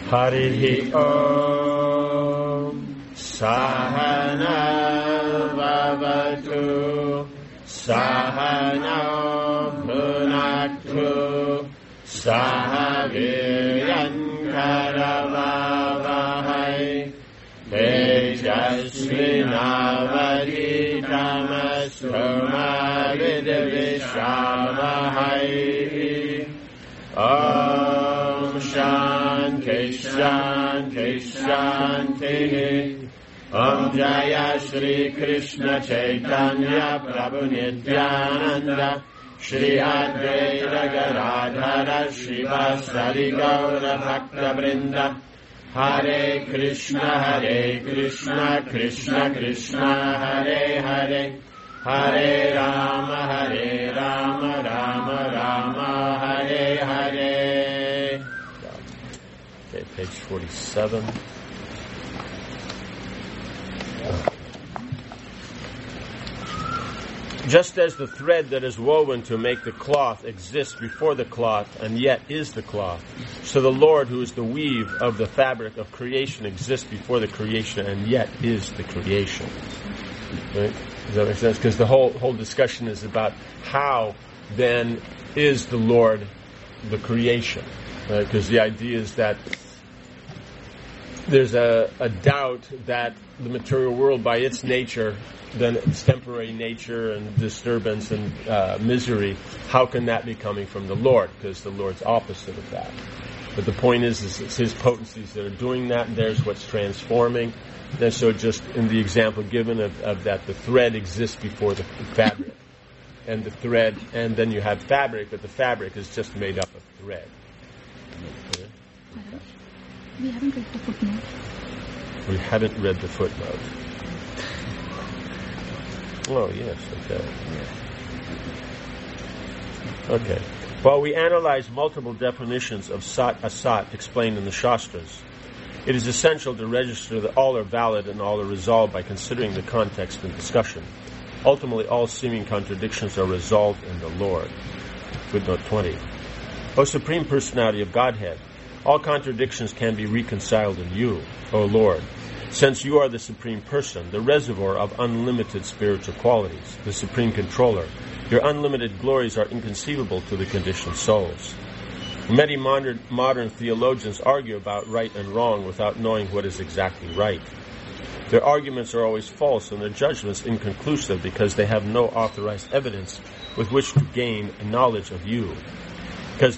Harihi Om Sahana Vavatu Sahana Bhunaktu Sahaviryan Karavavahai Tejasvinavaditamastu Mavidvishavahai Om Shanti Shanti Shanti Om Jaya Shri Krishna Chaitanya Prabhu Nityananda Shri Advaita Gadadhara Srivasadi Gaura Bhakta Vrinda Hare Krishna Krishna Krishna Hare Hare Hare Rama Rama Rama Hare Hare. Okay, page 47. Just as the thread that is woven to make the cloth exists before the cloth and yet is the cloth, so the Lord, who is the weave of the fabric of creation, exists before the creation and yet is the creation. Right? Does that make sense? Because the whole discussion is about how then is the Lord the creation. Because the idea is that there's a doubt that the material world, by its nature, then its temporary nature and disturbance and misery, how can that be coming from the Lord? Because the Lord's opposite of that. But the point is it's His potencies that are doing that, and there's what's transforming. And so just in the example given of that, the thread exists before the fabric. And the thread, and then you have fabric, but the fabric is just made up of thread. Okay. We haven't read the footnote. We haven't read the footnote. Oh, yes, okay. While we analyze multiple definitions of Sat Asat explained in the Shastras, it is essential to register that all are valid and all are resolved by considering the context and discussion. Ultimately, all seeming contradictions are resolved in the Lord. Footnote 20. O Supreme Personality of Godhead, all contradictions can be reconciled in you, O Lord, since you are the Supreme Person, the reservoir of unlimited spiritual qualities, the Supreme Controller. Your unlimited glories are inconceivable to the conditioned souls. Many modern theologians argue about right and wrong without knowing what is exactly right. Their arguments are always false and their judgments inconclusive because they have no authorized evidence with which to gain a knowledge of you. Because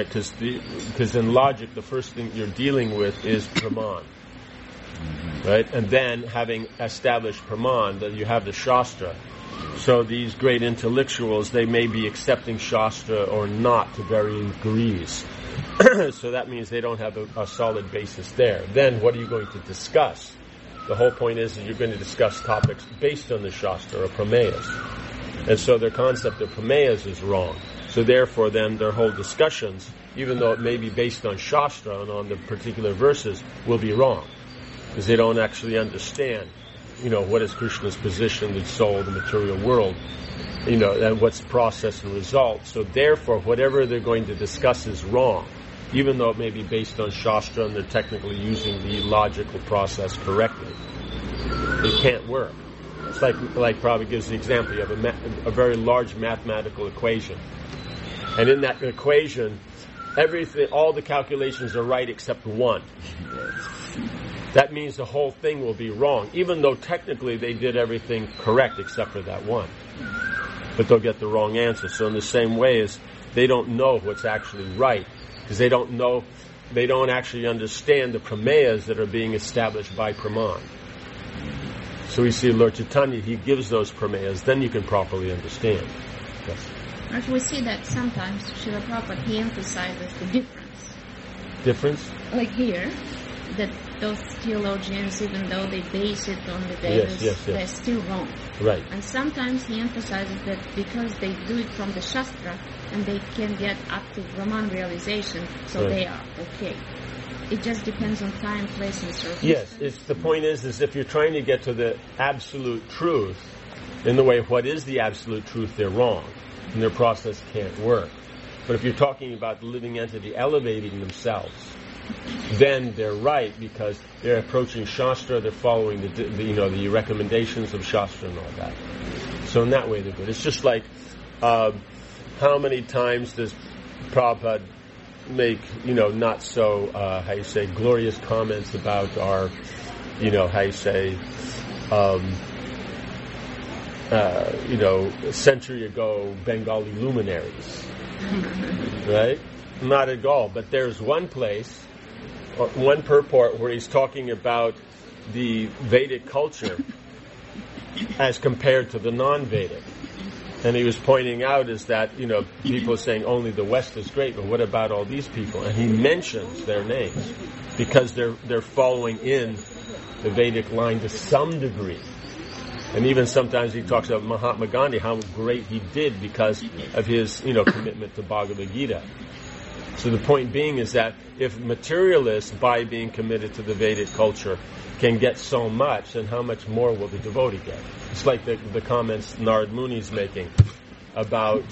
in logic, the first thing you're dealing with is Praman. Right? And then, having established Praman, then you have the Shastra. So these great intellectuals, they may be accepting Shastra or not to varying degrees. So that means they don't have a solid basis there. Then what are you going to discuss? The whole point is that you're going to discuss topics based on the Shastra or Pramayas. And so their concept of Pramayas is wrong. So therefore then their whole discussions, even though it may be based on Shastra and on the particular verses, will be wrong. Because they don't actually understand, what is Krishna's position, the soul, the material world, and what's process and result. So therefore, whatever they're going to discuss is wrong, even though it may be based on Shastra and they're technically using the logical process correctly. It can't work. It's like Prabhupada gives the example. You have a very large mathematical equation. And in that equation, all the calculations are right except one. That means the whole thing will be wrong, even though technically they did everything correct except for that one. But they'll get the wrong answer. So in the same way as they don't know what's actually right, because they don't actually understand the pramayas that are being established by Praman. So we see Lord Chaitanya, he gives those pramayas, then you can properly understand. Yes. We see that sometimes Srila Prabhupada, he emphasizes the difference. Difference? Like here, that those theologians, even though they base it on the Vedas, they're still wrong. Right. And sometimes he emphasizes that because they do it from the Shastra, and they can get up to Brahman realization, so they are okay. It just depends on time, place, and circumstance. Yes, the point is if you're trying to get to the absolute truth, in the way of what is the absolute truth, they're wrong. And their process can't work. But if you're talking about the living entity elevating themselves, then they're right because they're approaching Shastra, they're following the recommendations of Shastra and all that. So in that way they're good. It's just like how many times does Prabhupada make not so glorious comments about our century ago Bengali luminaries, right? Not at all. But there's one place, or one purport, where he's talking about the Vedic culture as compared to the non-Vedic. And he was pointing out is that, people are saying only the West is great, but what about all these people? And he mentions their names because they're following in the Vedic line to some degree. And even sometimes he talks about Mahatma Gandhi, how great he did because of his, commitment to Bhagavad Gita. So the point being is that if materialists, by being committed to the Vedic culture, can get so much, then how much more will the devotee get? It's like the comments Narad Muni is making about,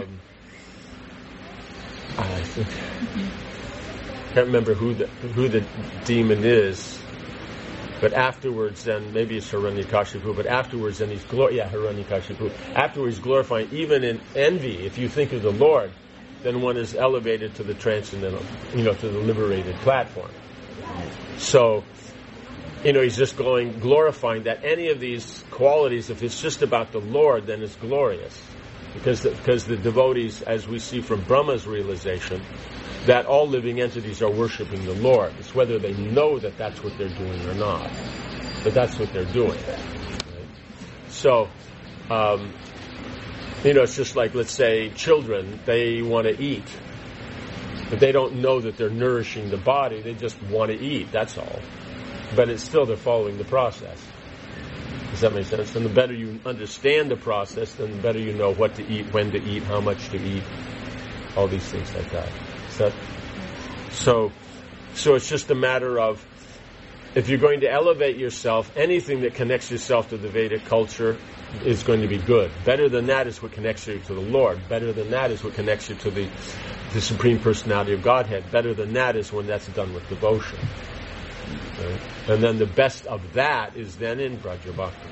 I can't remember who the demon is, but afterwards, then maybe it's Hiranyakashipu. But afterwards, then Hiranyakashipu. Afterwards, glorifying even in envy. If you think of the Lord, then one is elevated to the transcendental, to the liberated platform. So, he's just glorifying that any of these qualities, if it's just about the Lord, then it's glorious. Because the devotees, as we see from Brahma's realization, that all living entities are worshiping the Lord. It's whether they know that that's what they're doing or not. But that's what they're doing. Right? So, it's just like, let's say, children, they want to eat. But they don't know that they're nourishing the body. They just want to eat, that's all. But it's still, they're following the process. Does that make sense? And the better you understand the process, then the better you know what to eat, when to eat, how much to eat, all these things like that. So it's just a matter of, if you're going to elevate yourself, anything that connects yourself to the Vedic culture is going to be good. Better than that is what connects you to the Lord. Better than that is what connects you to the Supreme Personality of Godhead. Better than that is when that's done with devotion. Right? And then the best of that is then in Braja Bhakti.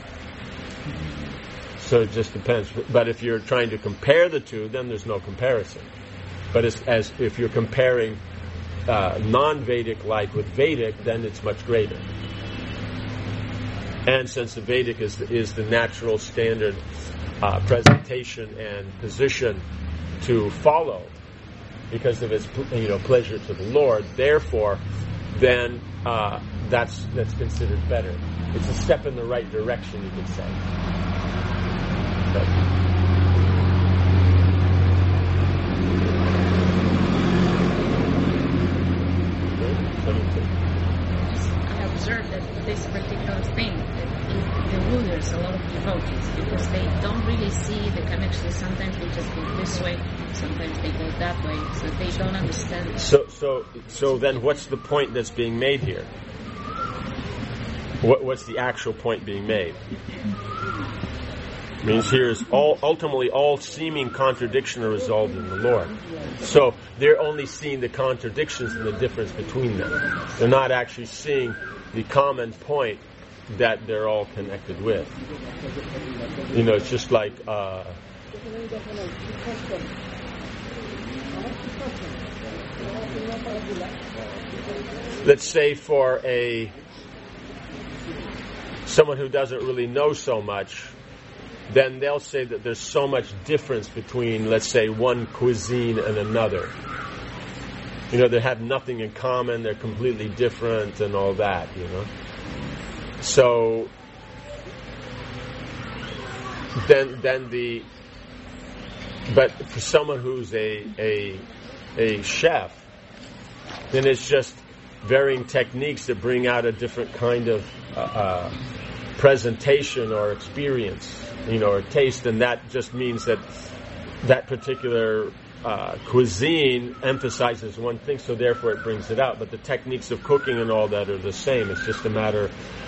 So it just depends. But if you're trying to compare the two, then there's no comparison. But as if you're comparing non-Vedic life with Vedic, then it's much greater. And since the Vedic is the natural standard presentation and position to follow, because of its pleasure to the Lord, therefore, then that's considered better. It's a step in the right direction, you could say. I observed that this particular thing that it bewilders a lot of devotees because they don't really see the connection. Sometimes they just go this way, sometimes they go that way, so they don't understand. So then, what's the point that's being made here? What's the actual point being made? It means here is ultimately all seeming contradiction are resolved in the Lord. So they're only seeing the contradictions and the difference between them. They're not actually seeing the common point that they're all connected with. It's just like let's say for someone who doesn't really know so much, then they'll say that there's so much difference between, let's say, one cuisine and another. They have nothing in common, they're completely different and all that, So, but for someone who's a chef, then it's just varying techniques that bring out a different kind of presentation or experience, or taste, and that just means that particular cuisine emphasizes one thing, so therefore it brings it out. But the techniques of cooking and all that are the same. It's just a matter,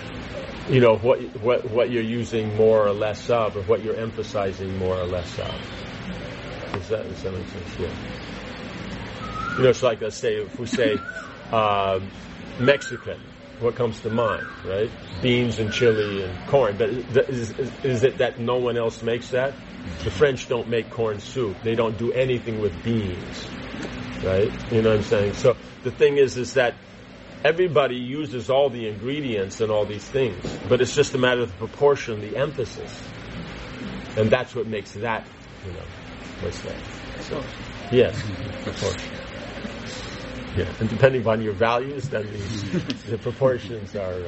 what you're using more or less of, or what you're emphasizing more or less of. Does that make sense? Yeah. It's like, let's say, if we say, Mexican, what comes to mind, right? Beans and chili and corn. But is it that no one else makes that? The French don't make corn soup. They don't do anything with beans, right? You know what I'm saying? So the thing is that everybody uses all the ingredients and all these things, but it's just a matter of the proportion, the emphasis. And that's what makes that, what's that? So, yes, proportion. Yeah, and depending upon your values, then the proportions are,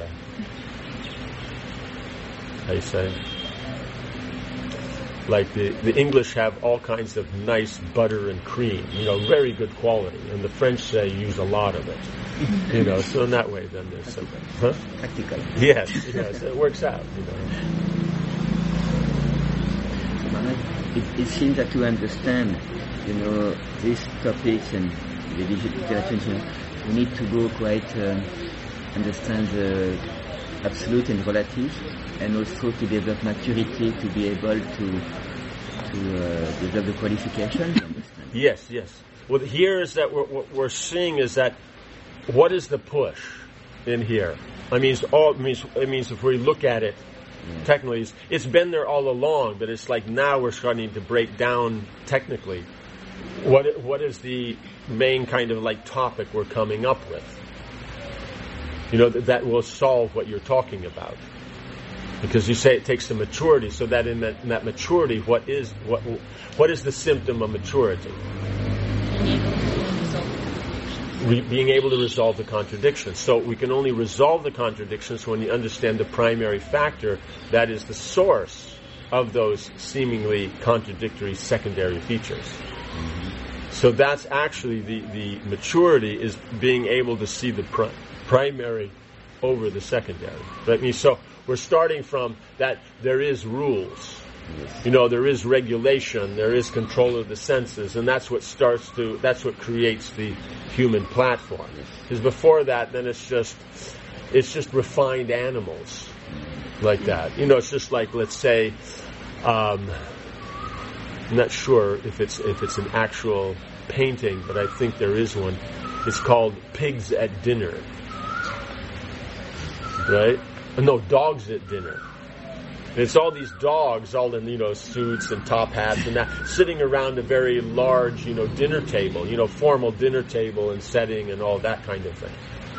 how you say? Like the English have all kinds of nice butter and cream, very good quality, and the French say use a lot of it, so in that way then there's some, practical. Yes, so it works out, It seems that to understand, these topics and the literature, we need to go quite understand the absolute and relative, and also to develop maturity to be able to develop the qualification. Yes. Well, here is that what we're seeing is that what is the push in here? It means if we look at it technically, it's been there all along, but it's like now we're starting to break down technically what is the main kind of like topic we're coming up with. That will solve what you're talking about. Because you say it takes some maturity, so that in that maturity, what is the symptom of maturity? Being able to resolve the contradictions. So we can only resolve the contradictions when you understand the primary factor that is the source of those seemingly contradictory secondary features. So that's actually the maturity, is being able to see the primary over the secondary. That means, so we're starting from that there is rules. There is regulation, there is control of the senses, and that's what creates the human platform. Because before that, then it's just refined animals like that. It's just like, let's say, I'm not sure if it's an actual painting, but I think there is one. It's called Pigs at Dinner. Right? No, Dogs at Dinner. It's all these dogs, all in, suits and top hats and that, sitting around a very large, dinner table, formal dinner table and setting and all that kind of thing.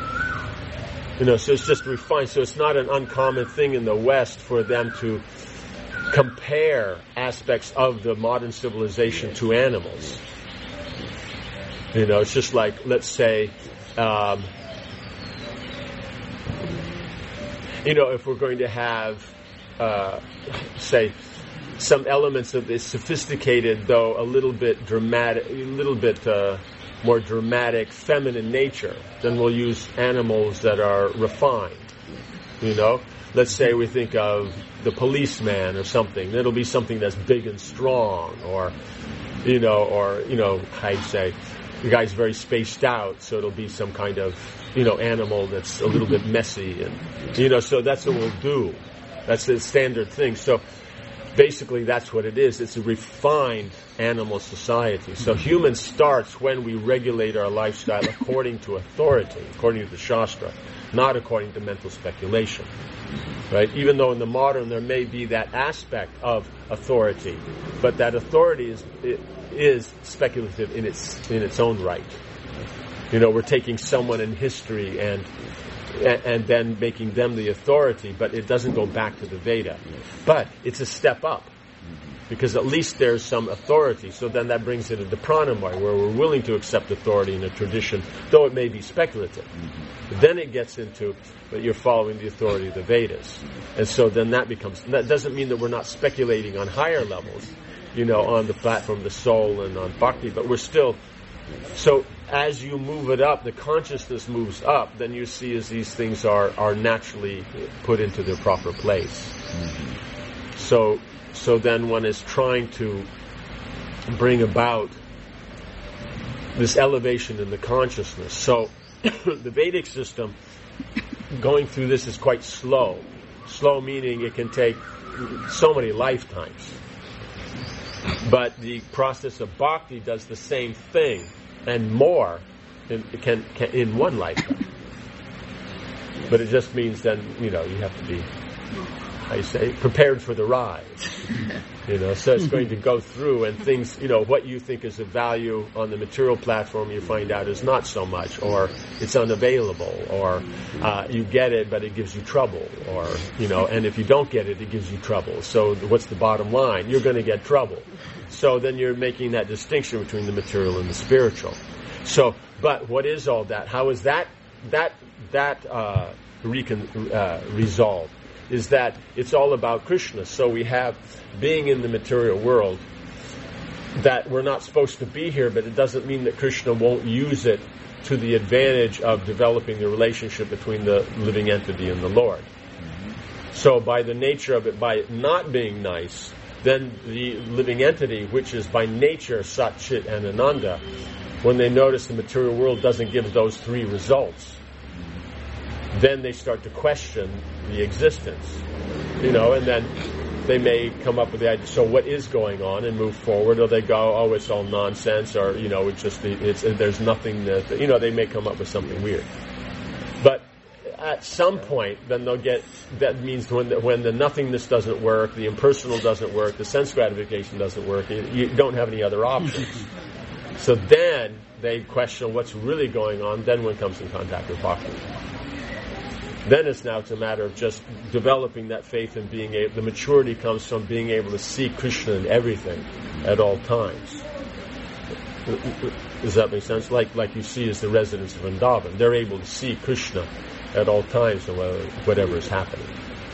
So it's just refined. So it's not an uncommon thing in the West for them to compare aspects of the modern civilization to animals. It's just like, let's say, if we're going to have, say, some elements of this sophisticated, though a little bit more dramatic, feminine nature, then we'll use animals that are refined. Let's say we think of the policeman or something. It'll be something that's big and strong, or I'd say the guy's very spaced out, so it'll be some kind of, animal that's a little bit messy, and, so that's what we'll do. That's the standard thing. So basically that's what it is. It's a refined animal society. So human starts when we regulate our lifestyle according to authority, according to the Shastra, not according to mental speculation. Right? Even though in the modern there may be that aspect of authority, but that authority is speculative in its own right. We're taking someone in history and then making them the authority, but it doesn't go back to the Veda. But it's a step up, because at least there's some authority. So then that brings it into Pranamaya, where we're willing to accept authority in a tradition, though it may be speculative. Then it gets into that you're following the authority of the Vedas. And so then that doesn't mean that we're not speculating on higher levels, on the platform of the soul and on bhakti, but we're still. So as you move it up, the consciousness moves up, then you see as these things are naturally put into their proper place. So then one is trying to bring about this elevation in the consciousness. So the Vedic system, going through this is quite slow. Slow meaning it can take so many lifetimes. But the process of bhakti does the same thing and more in one lifetime. But it just means then, you have to be, prepared for the ride. So it's going to go through, and things, what you think is of value on the material platform, you find out is not so much, or it's unavailable, or you get it, but it gives you trouble, or, and if you don't get it, it gives you trouble. So what's the bottom line? You're going to get trouble. So then you're making that distinction between the material and the spiritual. So, but what is all that? How is that resolved? Is that it's all about Krishna. So we have being in the material world, that we're not supposed to be here, but it doesn't mean that Krishna won't use it to the advantage of developing the relationship between the living entity and the Lord. So by the nature of it, by it not being nice, then the living entity, which is by nature Sat, Chit, and Ananda, when they notice the material world doesn't give those three results, then they start to question the existence, and then they may come up with the idea, so what is going on, and move forward, or they go, oh, it's all nonsense, or, there's nothing that, they may come up with something weird. But at some point, then they'll get, that means when the nothingness doesn't work, the impersonal doesn't work, the sense gratification doesn't work, you don't have any other options. So then they question what's really going on, then one comes in contact with Bhakti. Then it's a matter of just developing that faith and being able, the maturity comes from being able to see Krishna in everything at all times. Does that make sense? Like you see as the residents of Vrindavan, they're able to see Krishna at all times and whatever is happening.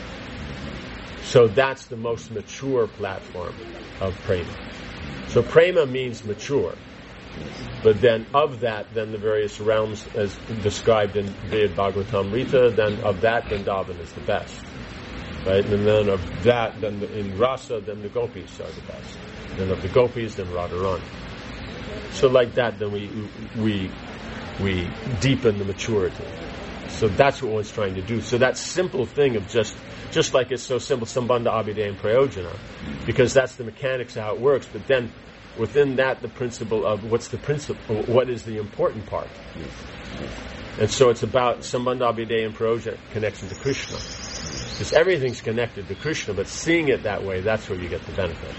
So that's the most mature platform of prema. So prema means mature. But then of that, then the various realms as described in Ved Bhagavatamrita, then of that, Vrindavan is the best. Right? And then of that, then in Rasa, then the gopis are the best. Then of the gopis, then Radharani. So like that, then we deepen the maturity. So that's what one's trying to do. So that simple thing of just like it's so simple, Sambandha, Abhidheya, and Prayojana, because that's the mechanics of how it works, but then within that, the principle of what is the important part. And so it's about Sambandha, Abhidheya, and Prayojana, connection to Krishna. Because everything's connected to Krishna, but seeing it that way, that's where you get the benefit.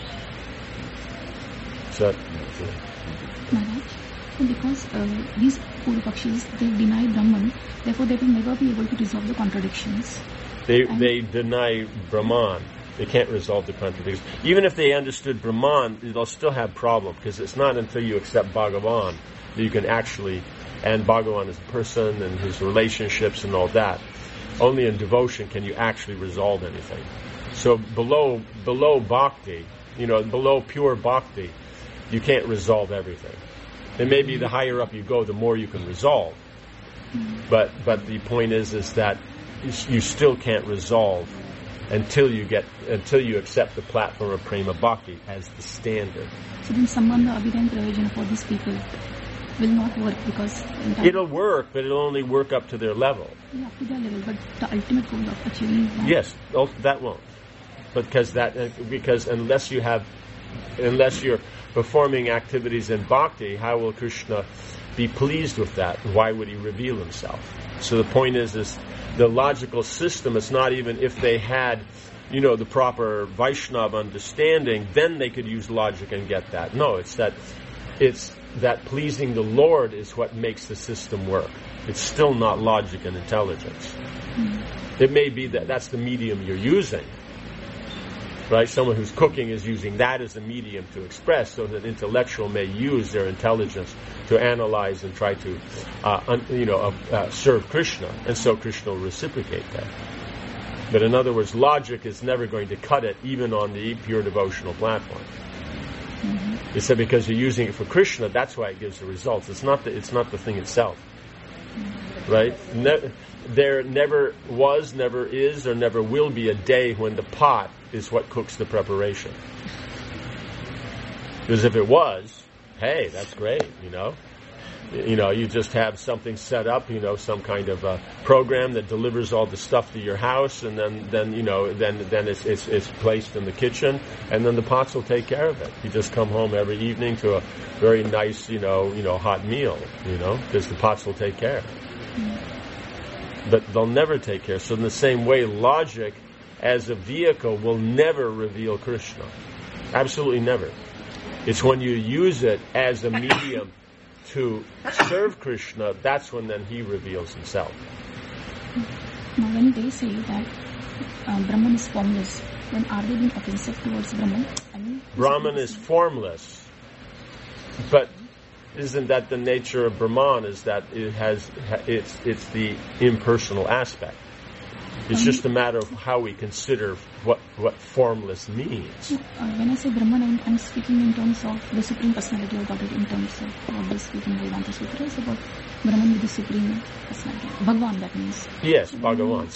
So, Maharaj, because these Purvapakshis, they deny Brahman, therefore they will never be able to resolve the contradictions. They deny Brahman. They can't resolve the contradictions. Even if they understood Brahman, they'll still have problems, because it's not until you accept Bhagavan that you can actually, and Bhagavan as a person and his relationships and all that, only in devotion can you actually resolve anything. So below bhakti, below pure bhakti, you can't resolve everything. And maybe the higher up you go, the more you can resolve. But the point is that you still can't resolve until you accept the platform of prema bhakti as the standard. So then Sambandha, Abhidheya, and Prayojana for these people will not work, because it'll work, but it'll only work up to their level. Yeah, up to their level, but the ultimate goal of achieving that. Yes, that won't. Because unless you're performing activities in bhakti, how will Krishna be pleased with that? Why would he reveal himself? So the point is the logical system, it's not even if they had, the proper Vaishnava understanding, then they could use logic and get that. No, it's that pleasing the Lord is what makes the system work. It's still not logic and intelligence. It may be that's the medium you're using. Right? Someone who's cooking is using that as a medium to express, so that intellectual may use their intelligence to analyze and try to, serve Krishna, and so Krishna will reciprocate that. But in other words, logic is never going to cut it, even on the pure devotional platform. It's that because you're using it for Krishna, that's why it gives the results. It's not the thing itself, right? There never was, never is, or never will be a day when the pot is what cooks the preparation. Because if it was, hey, that's great, You just have something set up, some kind of a program that delivers all the stuff to your house, and then it's placed in the kitchen, and then the pots will take care of it. You just come home every evening to a very nice, hot meal, because the pots will take care. But they'll never take care. So in the same way, logic as a vehicle will never reveal Krishna. Absolutely never. It's when you use it as a medium to serve Krishna, that's when then he reveals himself. Now when they say that Brahman is formless, then are they being offensive towards Brahman? Brahman is formless. But isn't that the nature of Brahman, is that it's the impersonal aspect? It's just a matter of how we consider what formless means. When I say Brahman, I'm speaking in terms of the Supreme Personality of Godhead, in terms of what they speak in Vedanta Sutras about Brahman with the Supreme Personality. Bhagavan, that means. Yes, Bhagavan.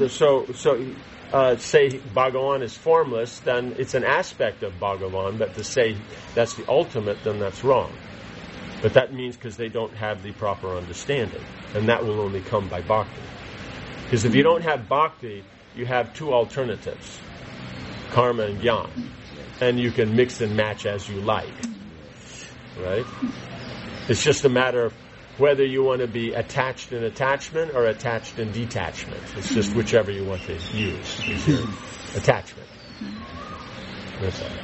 Say Bhagavan is formless, then it's an aspect of Bhagavan, but to say that's the ultimate, then that's wrong. But that means because they don't have the proper understanding, and that will only come by bhakti. Because if you don't have bhakti, you have two alternatives, karma and jnana, and you can mix and match as you like, right? It's just a matter of whether you want to be attached in attachment or attached in detachment. It's just whichever you want to use is your attachment. That's all.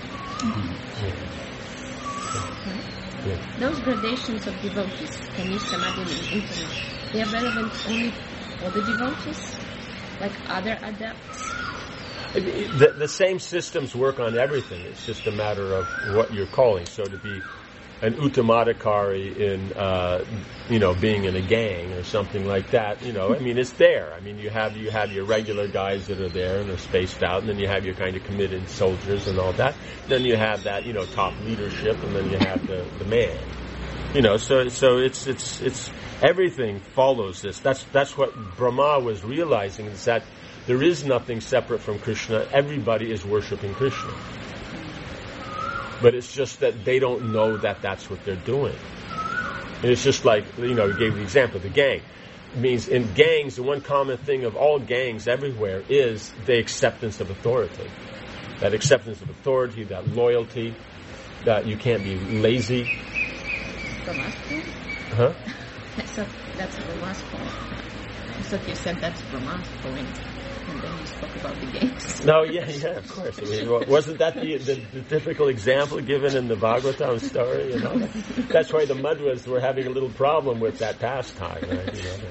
Yeah. Those gradations of devotees, Kanish, Samadhi, and Infinite, they are relevant only for the devotees, like other adepts? The same systems work on everything. It's just a matter of what you're calling. So to be an uttamadhikari in, being in a gang or something like that, it's there. You have your regular guys that are there and are spaced out, and then you have your kind of committed soldiers and all that. Then you have that, top leadership, and then you have the man. So it's everything follows this. That's what Brahma was realizing, is that there is nothing separate from Krishna. Everybody is worshiping Krishna. But it's just that they don't know that that's what they're doing. And it's just like, we gave the example of the gang. It means in gangs, the one common thing of all gangs everywhere is the acceptance of authority. That acceptance of authority, that loyalty, that you can't be lazy. Brahma's point? Huh? That's Brahma's point. So you said that's Brahma's point. And then you spoke about the games. No, yeah, of course. Wasn't that the typical example given in the Bhagavatam story? That's why the Madhvas were having a little problem with that pastime, right?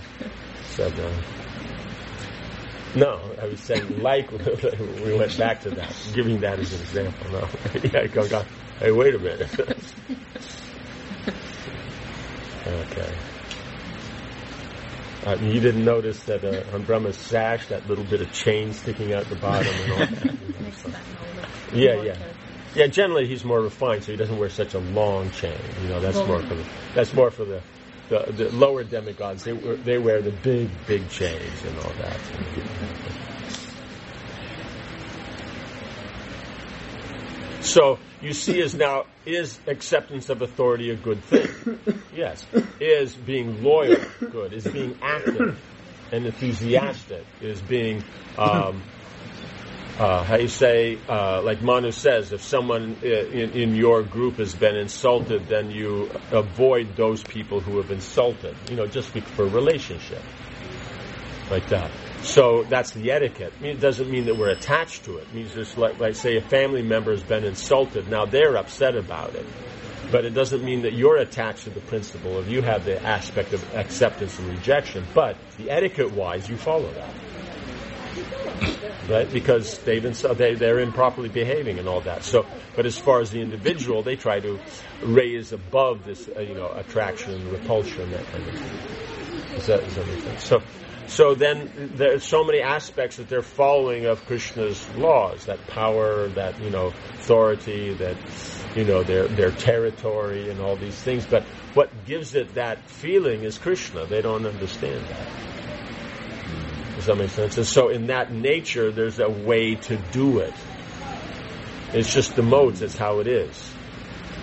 No, I was saying we went back to that, giving that as an example. No, go. Hey, wait a minute. Okay. You didn't notice that on Brahma's sash, that little bit of chain sticking out the bottom and all that. Yeah. Generally, he's more refined, so he doesn't wear such a long chain. That's more for the lower demigods. They wear the big chains and all that. So you see, is acceptance of authority a good thing? Yes. Is being loyal good? Is being active and enthusiastic? Is being, like Manu says, if someone in your group has been insulted, then you avoid those people who have insulted, just for relationship. Like that. So that's the etiquette. It doesn't mean that we're attached to it. It means just like say a family member has been insulted. Now they're upset about it. But it doesn't mean that you're attached to the principle of you have the aspect of acceptance and rejection. But the etiquette-wise, you follow that. Right? Because they're improperly behaving and all that. So, but as far as the individual, they try to raise above this, attraction and repulsion, that kind of thing. Does that make sense? So then there's so many aspects that they're following of Krishna's laws, that power, that, authority, that, their territory and all these things. But what gives it that feeling is Krishna. They don't understand that. Does that make sense? And so in that nature, there's a way to do it. It's just the modes, that's how it is.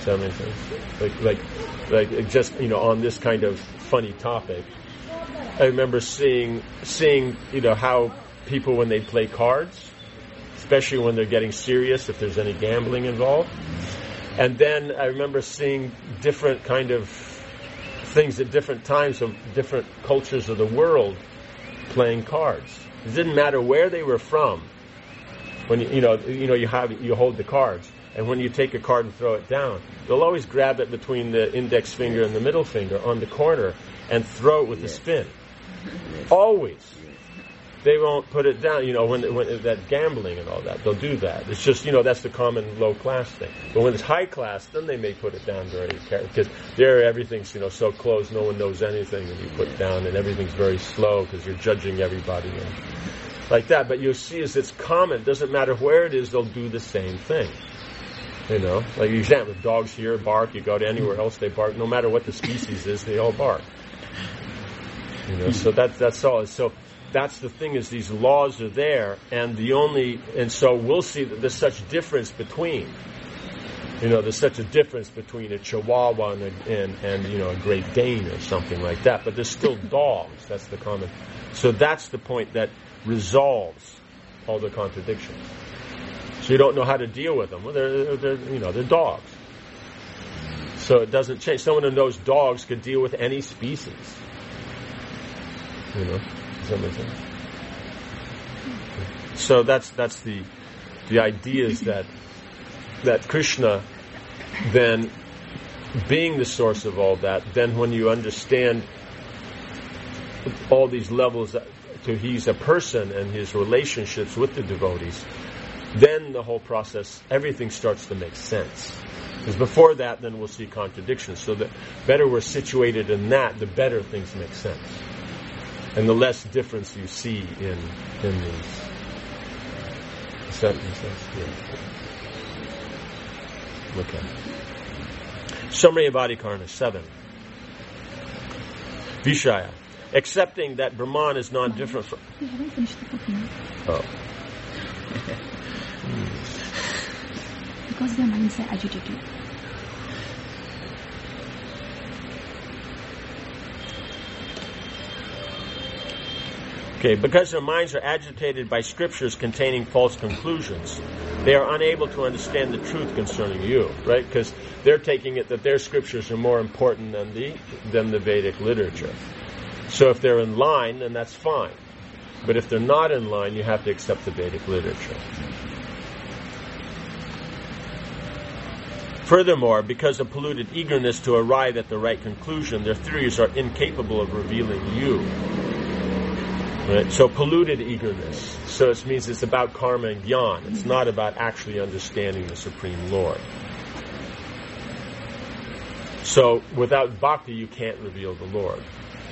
Does that make sense? Like just, on this kind of funny topic, I remember seeing, how people, when they play cards, especially when they're getting serious, if there's any gambling involved. And then I remember seeing different kind of things at different times of different cultures of the world playing cards. It didn't matter where they were from. When you hold the cards, and when you take a card and throw it down, they'll always grab it between the index finger and the middle finger on the corner and throw it with a spin. Always. They won't put it down, when that gambling and all that, they'll do that. It's just, that's the common low class thing. But when it's high class, then they may put it down very carefully, because there everything's, so close, no one knows anything, and you put it down, and everything's very slow because you're judging everybody and like that. But you'll see as it's common, doesn't matter where it is, they'll do the same thing. Like example, dogs here bark, you go to anywhere else, they bark. No matter what the species is, they all bark. So that's all. So that's the thing, is these laws are there, and so we'll see that there's such difference between, there's such a difference between a Chihuahua and a Great Dane or something like that, but there's still dogs. That's the common. So that's the point that resolves all the contradictions. So you don't know how to deal with them. Well, they're dogs. So it doesn't change. Someone who knows dogs could deal with any species. Does that make sense? So that's the idea is that Krishna, then being the source of all that, then when you understand all these levels to he's a person and his relationships with the devotees, then the whole process, everything starts to make sense. Because before that, then we'll see contradictions. So the better we're situated in that, the better things make sense. And the less difference you see in these. Does that make sense? Yeah. Okay. Summary of Adhikarana 7. Vishaya. Accepting that Brahman is non-different from... We haven't finished the book now. Oh. Because their minds are agitated. Okay, because their minds are agitated by scriptures containing false conclusions, they are unable to understand the truth concerning you, right? Because they're taking it that their scriptures are more important than the Vedic literature. So if they're in line, then that's fine. But if they're not in line, you have to accept the Vedic literature. Furthermore, because of polluted eagerness to arrive at the right conclusion, their theories are incapable of revealing you. Right? So polluted eagerness. So it means it's about karma and jnana. It's not about actually understanding the Supreme Lord. So without bhakti, you can't reveal the Lord.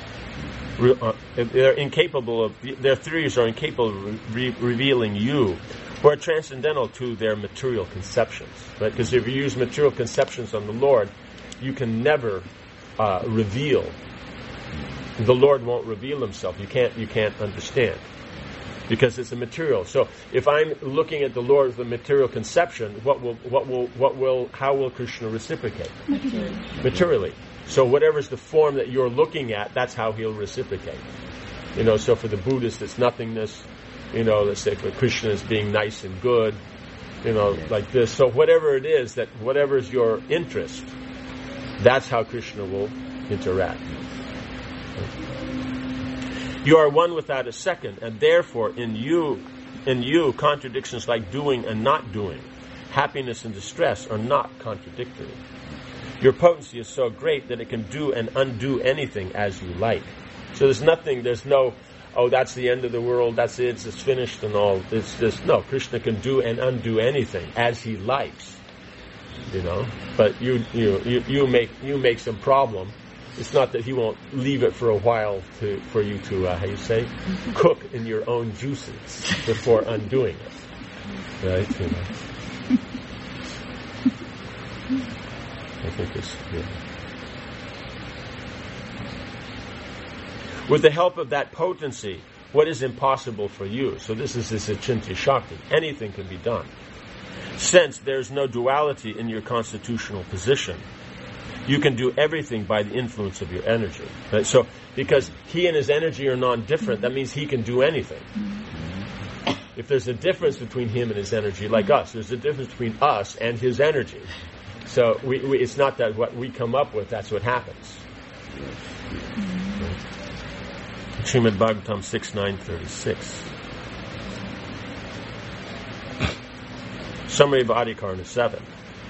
Their theories are incapable of revealing you, who are transcendental to their material conceptions. Right? Because if you use material conceptions on the Lord, you can never reveal. The Lord won't reveal himself. You can't understand. Because it's a material. So if I'm looking at the Lord with a material conception, how will Krishna reciprocate? Materially. So whatever's the form that you're looking at, that's how he'll reciprocate. So for the Buddhist, it's nothingness. Let's say for Krishna, it's being nice and good. Like this. So whatever it is, whatever's your interest, that's how Krishna will interact. You are one without a second, and therefore in you contradictions like doing and not doing, happiness and distress are not contradictory. Your potency is so great that it can do and undo anything as you like. So there's no, that's the end of the world, that's it, it's finished and all. It's just, no, Krishna can do and undo anything as he likes. But you make some problem. It's not that he won't leave it for a while for you to, cook in your own juices before undoing it. Right? I think it's good. With the help of that potency, what is impossible for you? So this is Achintya Shakti. Anything can be done. Since there's no duality in your constitutional position, you can do everything by the influence of your energy. Right? So, because he and his energy are non-different, that means he can do anything. If there's a difference between him and his energy, like us, there's a difference between us and his energy. So it's not that what we come up with, that's what happens. Srimad Bhagavatam 6.9.36. Summary of Adhikarana 7.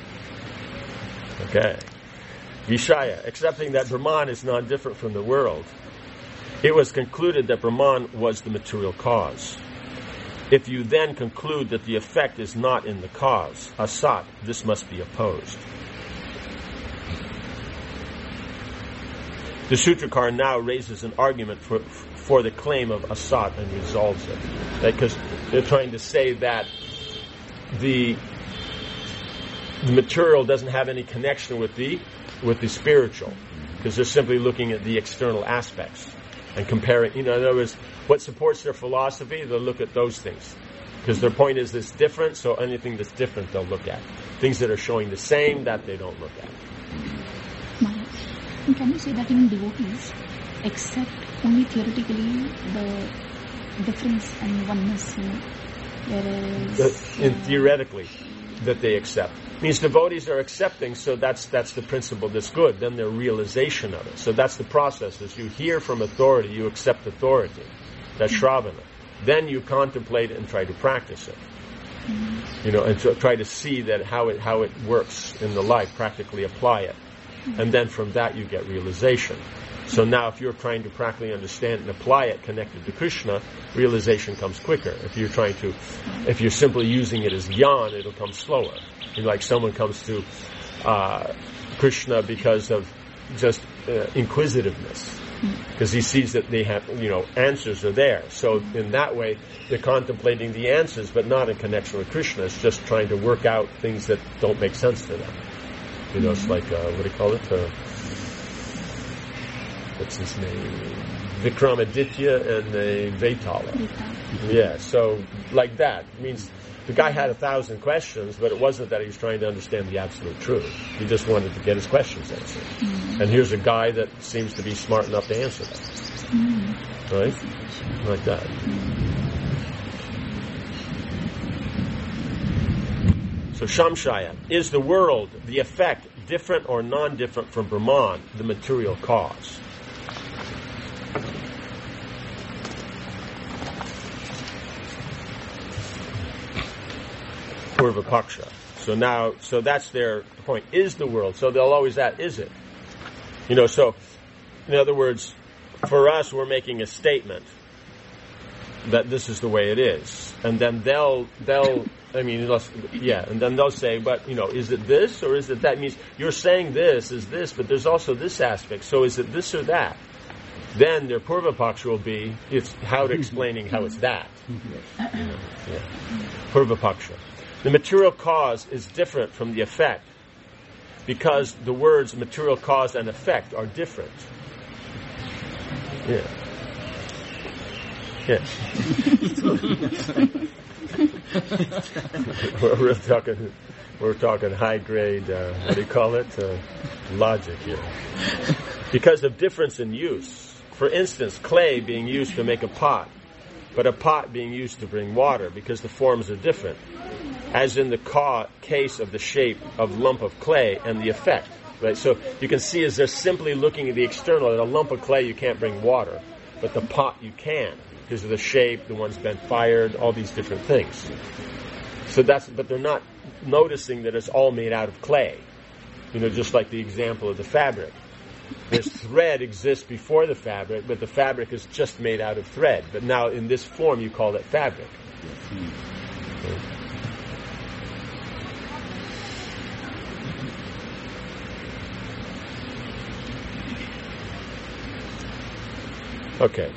Okay. Vishaya, accepting that Brahman is non-different from the world, it was concluded that Brahman was the material cause. If you then conclude that the effect is not in the cause, asat, this must be opposed. The Sutrakar now raises an argument for the claim of asat and resolves it. Because they're trying to say that the material doesn't have any connection with the spiritual, because they're simply looking at the external aspects and comparing. In other words, what supports their philosophy, they'll look at those things, because their point is it's different. So anything that's different, they'll look at. Things that are showing the same, that they don't look at. And can you say that even devotees accept only theoretically the difference and oneness, whereas theoretically that they accept means devotees are accepting, so that's the principle that's good. Then their realization of it. So that's the process. As you hear from authority, you accept authority. That's Shravana. Then you contemplate it and try to practice it. And try to see that how it works in the life, practically apply it. And then from that you get realization. So now if you're trying to practically understand and apply it connected to Krishna, realization comes quicker. If you're simply using it as jnana, it'll come slower. Like someone comes to Krishna because of just inquisitiveness, because he sees that they have, answers are there. So in that way, they're contemplating the answers, but not in connection with Krishna. It's just trying to work out things that don't make sense to them. It's like, what do you call it? What's his name? Vikramaditya and Vaitala. Yeah, so like that. It means the guy had 1,000 questions, but it wasn't that he was trying to understand the absolute truth. He just wanted to get his questions answered. And here's a guy that seems to be smart enough to answer them. Right? Like that. So Shamshaya, is the world, the effect, different or non-different from Brahman, the material cause? Purva Paksha. So that's their point. Is the world? So they'll always ask, is it? So in other words, for us, we're making a statement that this is the way it is, and then they'll and then they'll say, but is it this or is it that? It means you're saying this is this, but there's also this aspect. So is it this or that? Then their Purva Paksha will be it's how to explaining how it's that. Purva Paksha. The material cause is different from the effect because the words material cause and effect are different. Yeah. We're talking high grade, what do you call it? Logic here. Because of difference in use. For instance, clay being used to make a pot, but a pot being used to bring water, because the forms are different. As in the case of the shape of lump of clay and the effect. Right? So you can see as they're simply looking at the external, at a lump of clay you can't bring water, but the pot you can, because of the shape, the one's been fired, all these different things. So but they're not noticing that it's all made out of clay. Just like the example of the fabric. This thread exists before the fabric, but the fabric is just made out of thread. But now in this form you call it fabric. Okay.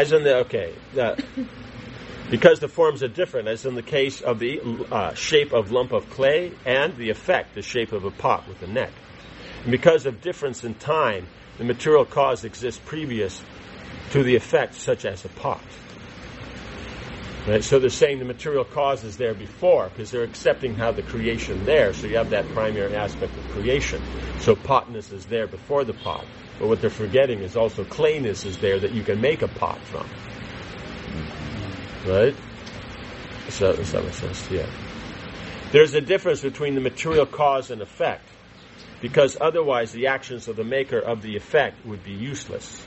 Because the forms are different, as in the case of the shape of lump of clay and the effect, the shape of a pot with a neck. And because of difference in time, the material cause exists previous to the effect, such as a pot. Right? So they're saying the material cause is there before, because they're accepting how the creation there. So you have that primary aspect of creation. So potness is there before the pot. But what they're forgetting is also clayness is there that you can make a pot from. Right? So that makes sense, yeah. There's a difference between the material cause and effect, because otherwise the actions of the maker of the effect would be useless.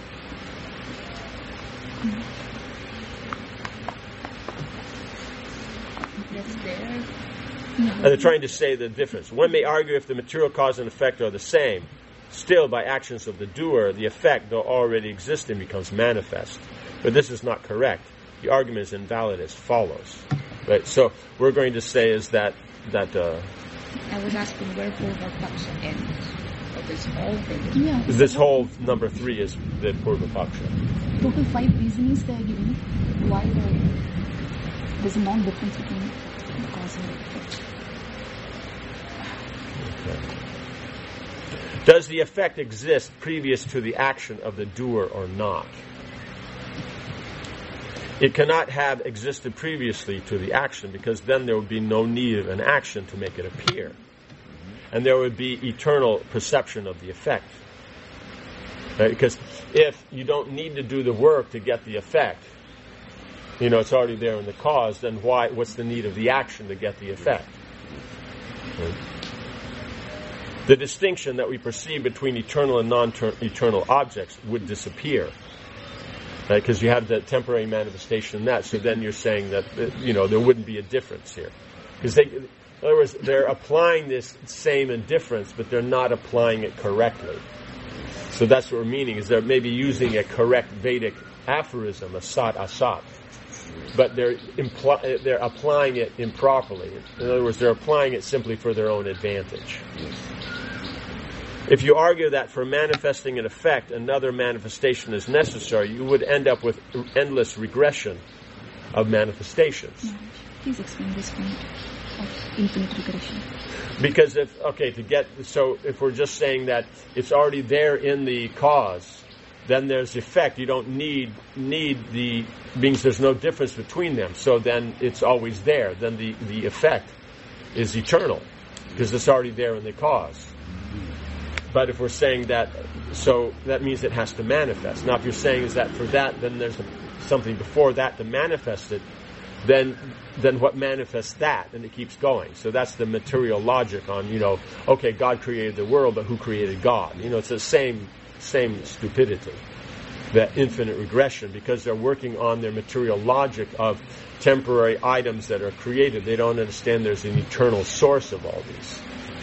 That's there. And they're trying to say the difference. One may argue if the material cause and effect are the same, still by actions of the doer, the effect, though already existing, becomes manifest. But this is not correct. The argument is invalid as follows. Right? So we're going to say is that I was asking where Purva Paksha ends. Of this whole thing. Yeah. this whole number 3 is the Purva Paksha. Total 5 reasons they are giving why there's a non-difference between the cause and the effect. Okay. Does the effect exist previous to the action of the doer or not? It cannot have existed previously to the action, because then there would be no need of an action to make it appear. And there would be eternal perception of the effect. Right? Because if you don't need to do the work to get the effect, it's already there in the cause, then what's the need of the action to get the effect? Right? The distinction that we perceive between eternal and non-eternal objects would disappear. Right? Because you have the temporary manifestation in that, so then you're saying that, there wouldn't be a difference here. Because in other words, they're applying this same indifference, but they're not applying it correctly. So that's what we're meaning, is they're maybe using a correct Vedic aphorism, asat, asat, but they're applying it improperly. In other words, they're applying it simply for their own advantage. If you argue that for manifesting an effect, another manifestation is necessary, you would end up with endless regression of manifestations. No, please explain this point of infinite regression. Because if we're just saying that it's already there in the cause, then there's effect. You don't need the means there's no difference between them. So then it's always there. Then the effect is eternal, because it's already there in the cause. But if we're saying that, so that means it has to manifest. Now, if you're saying is that for that, then there's something before that to manifest it, then what manifests that? And it keeps going. So that's the material logic on, okay, God created the world, but who created God? It's the same stupidity, that infinite regression, because they're working on their material logic of temporary items that are created. They don't understand there's an eternal source of all these.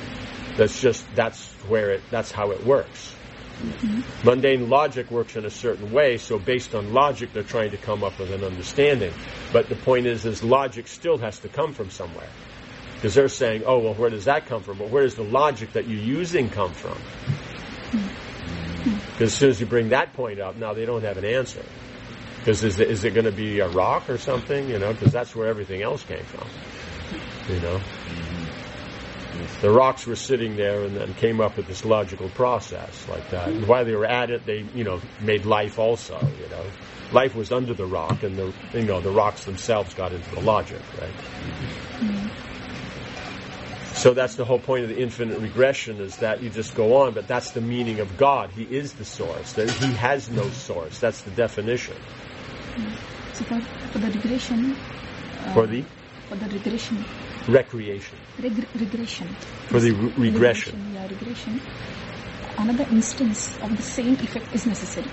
That's how it works. Mm-hmm. Mundane logic works in a certain way, so based on logic they're trying to come up with an understanding. But the point is logic still has to come from somewhere. Because they're saying, oh, well, where does that come from? But where does the logic that you're using come from? Because as soon as you bring that point up, now they don't have an answer. Because is it going to be a rock or something? Because that's where everything else came from. The rocks were sitting there and then came up with this logical process like that. And while they were at it, they, made life also, Life was under the rock, and the rocks themselves got into the logic, right? So that's the whole point of the infinite regression, is that you just go on, but that's the meaning of God. He is the source. He has no source. That's the definition. So for the regression... For the regression. Recreation. Regression. For the regression. Regression. Another instance of the same effect is necessary.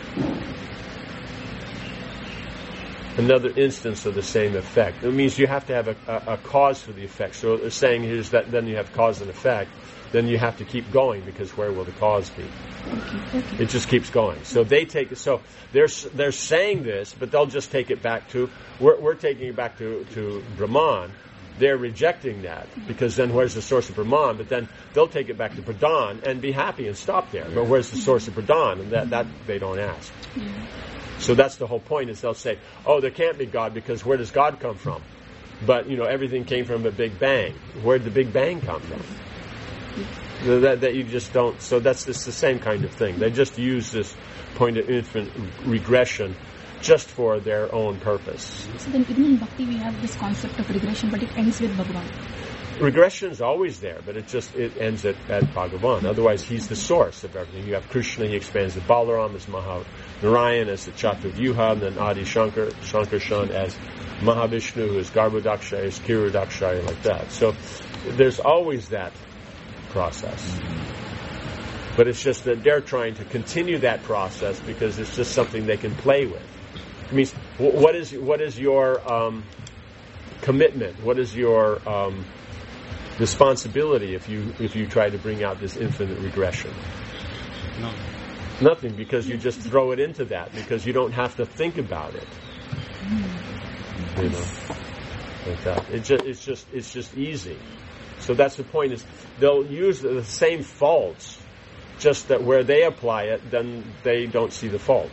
Another instance of the same effect. It means you have to have a cause for the effect. So they're saying here is that then you have cause and effect, then you have to keep going, because where will the cause be? Okay. It just keeps going. So they're saying this, but they'll just take it back to we're taking it back to Brahman. They're rejecting that, because then where's the source of Brahman? But then they'll take it back to Pradhan and be happy and stop there. But where's the source of Pradhan? And that they don't ask. So that's the whole point, is they'll say, oh, there can't be God, because where does God come from? But, everything came from a Big Bang. Where did the Big Bang come from? That you just don't... So that's the same kind of thing. They just use this point of infinite regression just for their own purpose. So then even in Bhakti we have this concept of regression, but it ends with Bhagavan. Regression is always there, but it ends at Bhagavan. Otherwise, he's the source of everything. You have Krishna, he expands the Balaram as Mahanarayan, as the Chaturvyuha, and then Adi Shankarshan as Mahavishnu, who is Garbhodakshaya, is Kirudakshaya, like that. So there's always that process. But it's just that they're trying to continue that process because it's just something they can play with. It means, what is your commitment? What is your responsibility if you try to bring out this infinite regression? No. Nothing, because you just throw it into that, because you don't have to think about it. You know, like that. It's just easy. So that's the point. Is they'll use the same faults, just that where they apply it, then they don't see the fault.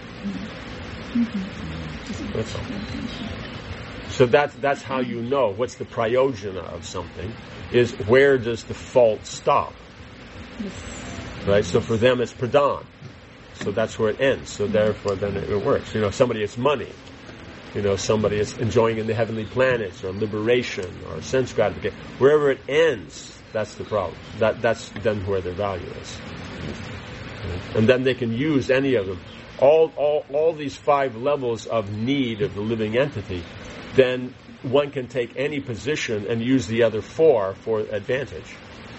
That's all. So that's how you know what's the prayojana of something, is where does the fault stop? Right? So for them it's pradhan. So that's where it ends. So therefore then it works. You know, somebody it's money. You know, somebody is enjoying in the heavenly planets, or liberation, or sense gratification. Wherever it ends, that's the problem. That's then where their value is. And then they can use any of them. All these 5 levels of need of the living entity, then one can take any position and use the other 4 for advantage.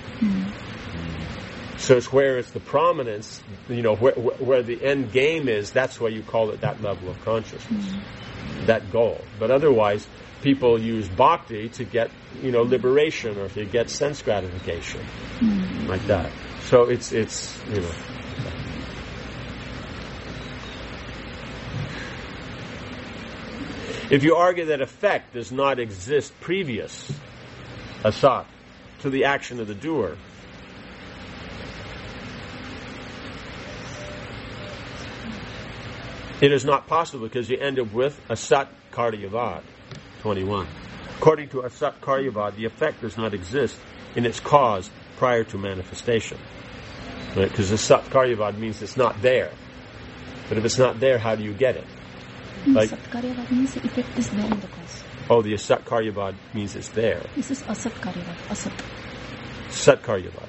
So it's where it's the prominence, you know, where the end game is, that's why you call it that level of consciousness. That goal. But otherwise, people use bhakti to get, you know, liberation, or to get sense gratification, like that. So it's you know. If you argue that effect does not exist previous, asat, to the action of the doer, it is not possible, because you end up with asat karyavad, 21. According to asat karyavad, the effect does not exist in its cause prior to manifestation. Right? Because asat karyavad means it's not there. But if it's not there, how do you get it? Like, Asat karyavad means the effect is there in the cause. Oh, the asat karyavad means it's there. This is asat karyavad. Asat. Sat karyavad.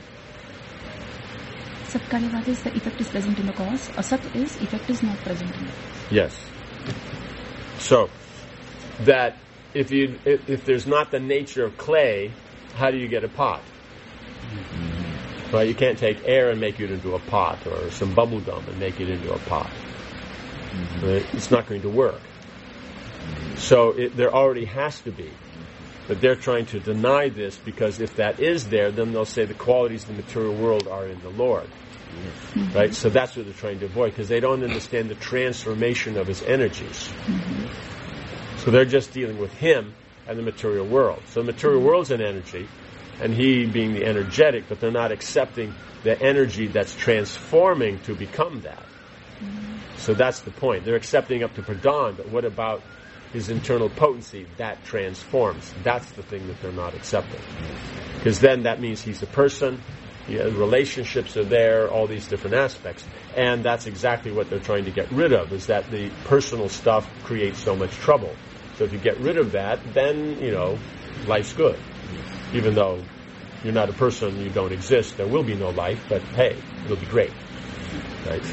Sat karyavad is the effect is present in the cause. Asat is effect is not present in the cause. Yes. So that if there's not the nature of clay, how do you get a pot? Well, you can't take air and make it into a pot, or some bubble gum and make it into a pot. Right? It's not going to work. So there already has to be. But they're trying to deny this, because if that is there, then they'll say the qualities of the material world are in the Lord. Right? So that's what they're trying to avoid, because they don't understand the transformation of his energies. So they're just dealing with him and the material world. So the material world's an energy, and he being the energetic, but they're not accepting the energy that's transforming to become that. So that's the point. They're accepting up to pradhan, but what about his internal potency? That transforms. That's the thing that they're not accepting. Because then that means he's a person, relationships are there, all these different aspects. And that's exactly what they're trying to get rid of, is that the personal stuff creates so much trouble. So if you get rid of that, then, you know, life's good. Even though you're not a person, you don't exist, there will be no life, but hey, it'll be great. Right?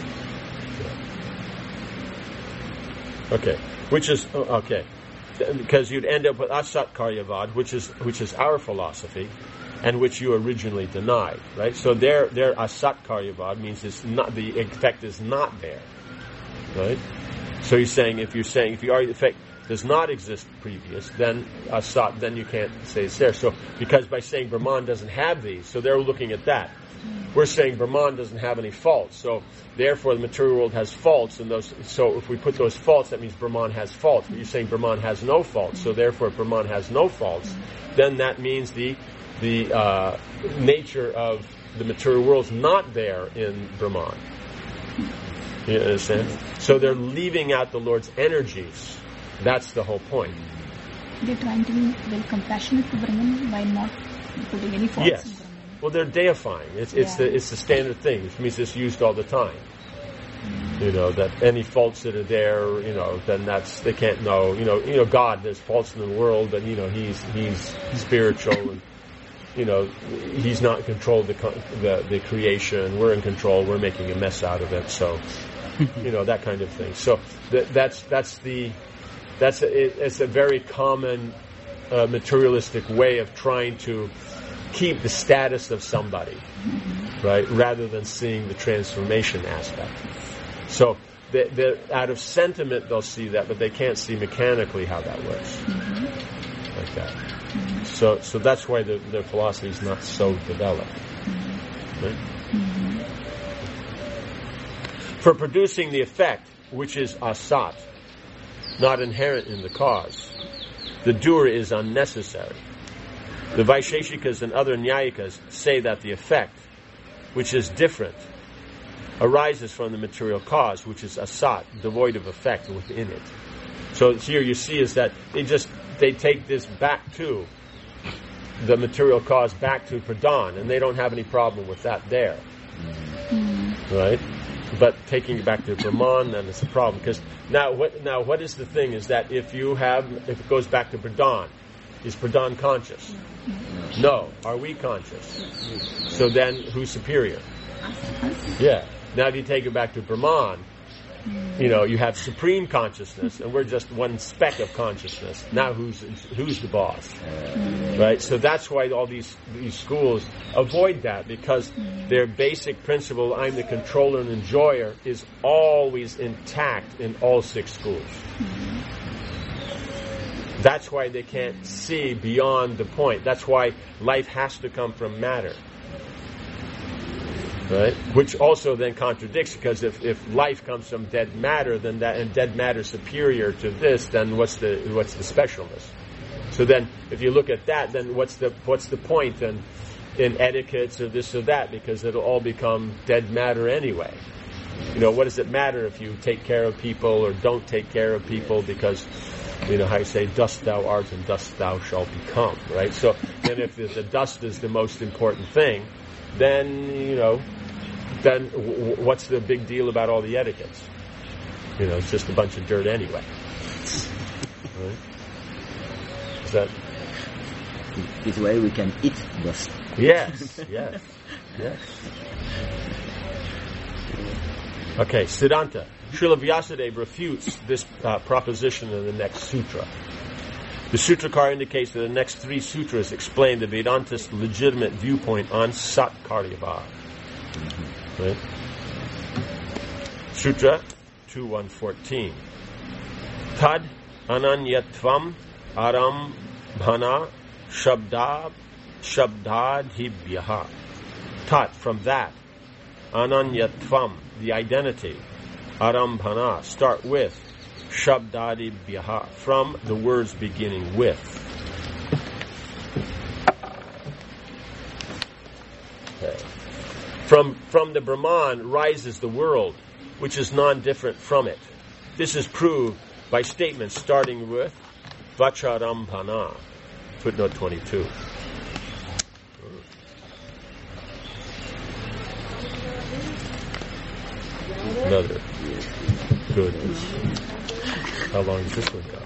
Okay. Because you'd end up with asat karyavad, which is our philosophy, and which you originally denied, right? So their asat karyavad means it's not, the effect is not there, right? So if you argue the effect does not exist previous, then asat, then you can't say it's there. So because by saying Brahman doesn't have these, so they're looking at that. We're saying Brahman doesn't have any faults, so therefore the material world has faults, and so if we put those faults, that means Brahman has faults. But you're saying Brahman has no faults, so therefore if Brahman has no faults, then that means the nature of the material world is not there in Brahman. You understand? So they're leaving out the Lord's energies. That's the whole point. They're trying to be very compassionate to Brahman by not putting any faults in Yes. Brahman. Well, they're deifying. It's the standard thing, which means it's used all the time. That any faults that are there, then they can't know. God, there's faults in the world, but He's spiritual, and He's not in control of the creation. We're in control. We're making a mess out of it. So, that kind of thing. So it's a very common materialistic way of trying to keep the status of somebody, right, rather than seeing the transformation aspect. So out of sentiment they'll see that, but they can't see mechanically how that works, like that. So that's why their philosophy is not so developed. Right? For producing the effect, which is asat, not inherent in the cause, the doer is unnecessary. The Vaisheshikas and other Nyayikas say that the effect, which is different, arises from the material cause, which is asat, devoid of effect within it. So here you see is that they take this back to the material cause, back to Pradhan, and they don't have any problem with that there. Right? But taking it back to Brahman, then it's a problem. Because now what is the thing is that if it goes back to Pradhan, is Pradhan conscious? No. Are we conscious? So then who's superior? Yeah. Now if you take it back to Brahman, you have supreme consciousness, and we're just one speck of consciousness. Now who's the boss? Right? So that's why all these schools avoid that, because their basic principle, I'm the controller and enjoyer, is always intact in all 6 schools. That's why they can't see beyond the point. That's why life has to come from matter. Right? Which also then contradicts, because if life comes from dead matter, then and dead matter is superior to this, then what's the specialness? So then, if you look at that, then what's the point in etiquettes or this or that? Because it'll all become dead matter anyway. What does it matter if you take care of people or don't take care of people? Because how you say, dust thou art and dust thou shalt become, right? So then if the dust is the most important thing, then what's the big deal about all the etiquettes? It's just a bunch of dirt anyway. Right? Is that? This way we can eat dust. Yes. Okay, Siddhanta. Srila Vyasadeva refutes this proposition in the next sutra. The Sutrakar indicates that the next 3 sutras explain the Vedantist legitimate viewpoint on Sat Karyabhav. Right? Sutra 2.1.14. Tad ananyatvam arambhana shabdadhibhyaha. Tat, from that. Ananyatvam, the identity. Arambhana, start with. Shabdadibhyaha, from the words beginning with. Okay. From the Brahman rises the world, which is non-different from it. This is proved by statements starting with Vacharambhana, footnote 22. Another good. How long does this one go?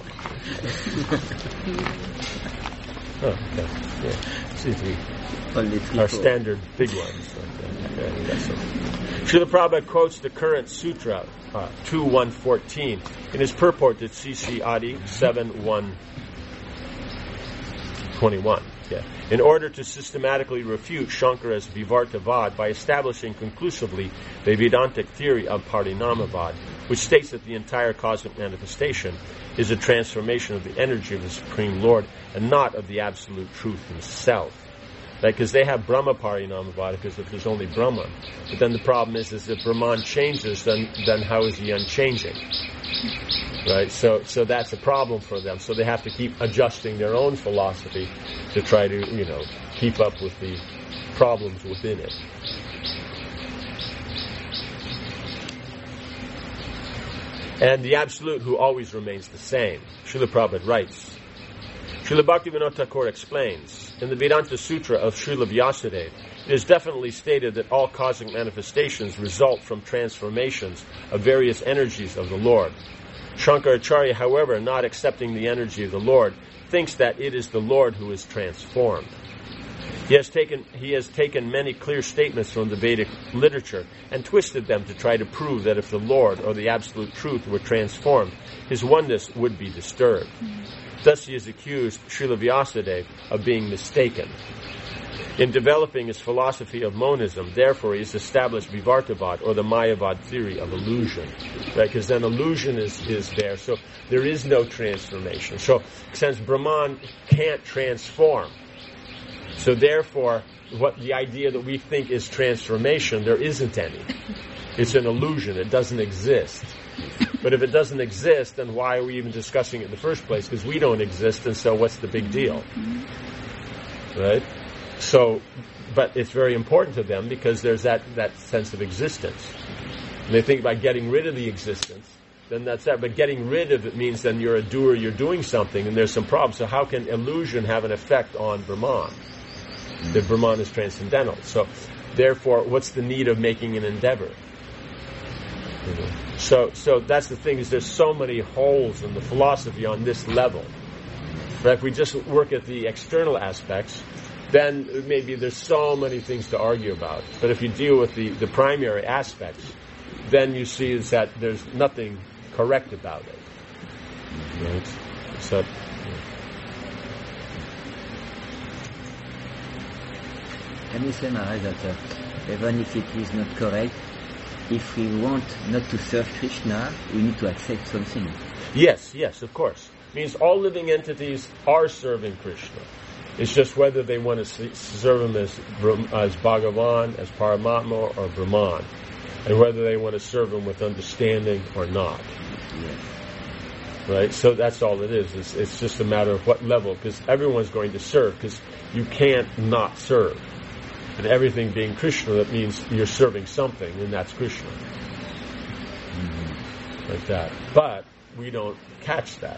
Oh, okay. Yeah. See if our standard big ones. Okay. Srila Prabhupada quotes the current sutra, 2.1.14, in his purport to C.C. Adi 7.1.21. Yeah. In order to systematically refute Shankara's Vivartavad by establishing conclusively the Vedantic theory of Parinamavad, which states that the entire cosmic manifestation is a transformation of the energy of the Supreme Lord and not of the absolute truth himself. Right? Because they have Brahma Parinamavad, because if there's only Brahman. But then the problem is if Brahman changes, then how is he unchanging? Right? So that's a problem for them. So they have to keep adjusting their own philosophy to try to, keep up with the problems within it. And the Absolute, who always remains the same. Srila Prabhupada writes, Srila Bhaktivinoda Thakur explains, in the Vedanta Sutra of Srila Vyasadeva, it is definitely stated that all cosmic manifestations result from transformations of various energies of the Lord. Shankaracharya, however, not accepting the energy of the Lord, thinks that it is the Lord who is transformed. He has taken many clear statements from the Vedic literature and twisted them to try to prove that if the Lord or the Absolute Truth were transformed, his oneness would be disturbed. Thus he has accused Srila Vyasadeva of being mistaken. In developing his philosophy of monism, therefore he has established Vivartavad, or the Mayavad theory of illusion. Right? Because then illusion is there, so there is no transformation. So since Brahman can't transform, so therefore what the idea that we think is transformation, there isn't any. It's an illusion. It doesn't exist. But if it doesn't exist, then why are we even discussing it in the first place? Because we don't exist, and so what's the big deal? Right? So, but it's very important to them because there's that sense of existence. And they think by getting rid of the existence, then that's that. But getting rid of it means then you're a doer, you're doing something, and there's some problems. So how can illusion have an effect on Brahman? That Brahman is transcendental. So, therefore, what's the need of making an endeavor? So that's the thing, is there's so many holes in the philosophy on this level. But if we just work at the external aspects, then maybe there's so many things to argue about. But if you deal with the primary aspects, then you see is that there's nothing correct about it. Right? So, can you say, Maharaj, that even if it is not correct, if we want not to serve Krishna, we need to accept something? Yes, of course. It means all living entities are serving Krishna. It's just whether they want to serve him as Bhagavan, as Paramatma, or Brahman, and whether they want to serve him with understanding or not. Yes. Right? So that's all it is. It's just a matter of what level, because everyone's going to serve, because you can't not serve. And everything being Krishna, that means you're serving something, and that's Krishna. Mm-hmm. Like that. But we don't catch that.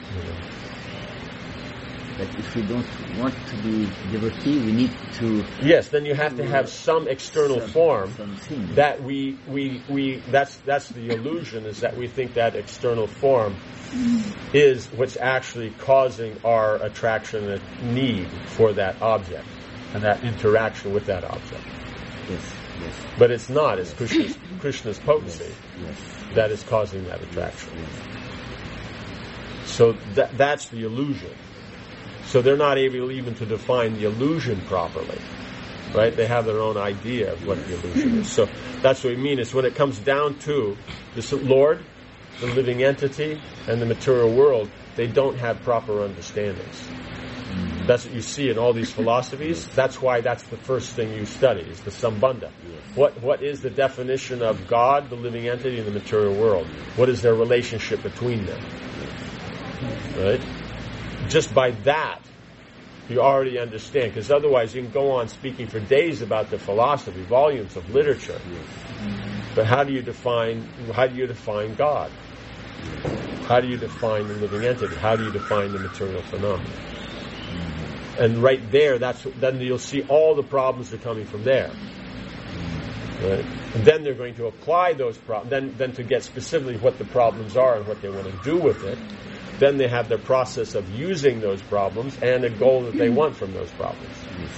But if we don't want to be devotee, we need to... Yes, then you have to have some external form something. that that's the illusion, is that we think that external form is what's actually causing our attraction and need for that object and that interaction with that object. Yes. But it's not. It's Krishna's potency Yes. that is causing that attraction. Yes. So that's the illusion. So they're not able even to define the illusion properly, right? They have their own idea of what the illusion is. So that's what we mean. Is when it comes down to the Lord, the living entity, and the material world, they don't have proper understandings. That's what you see in all these philosophies. That's why that's the first thing you study, is the Sambandha. What is the definition of God, the living entity, and the material world? What is their relationship between them? Right? Just by that, you already understand, because otherwise you can go on speaking for days about the philosophy, volumes of literature. But how do you define God? How do you define the living entity? How do you define the material phenomenon? And right there, then you'll see all the problems are coming from there. Right? And then they're going to apply those problems, then to get specifically what the problems are and what they want to do with it. Then they have their process of using those problems and a goal that they want from those problems.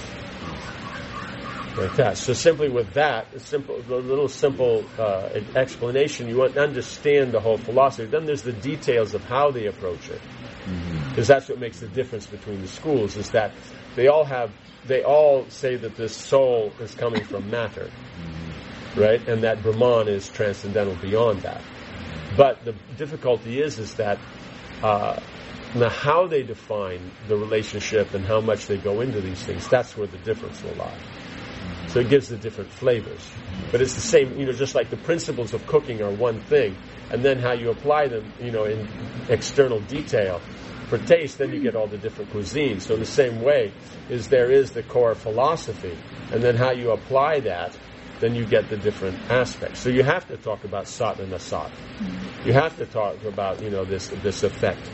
Like that. So simply with that, simple explanation, you want to understand the whole philosophy. Then there's the details of how they approach it. Because that's what makes the difference between the schools, is that they all say that this soul is coming from matter, right? And that Brahman is transcendental beyond that. But the difficulty is that now how they define the relationship and how much they go into these things, that's where the difference will lie. So it gives the different flavors. But it's the same, just like the principles of cooking are one thing, and then how you apply them, in external detail for taste, then you get all the different cuisines. So in the same way, there is the core philosophy, and then how you apply that, then you get the different aspects. So you have to talk about sat and asat. You have to talk about, this effect.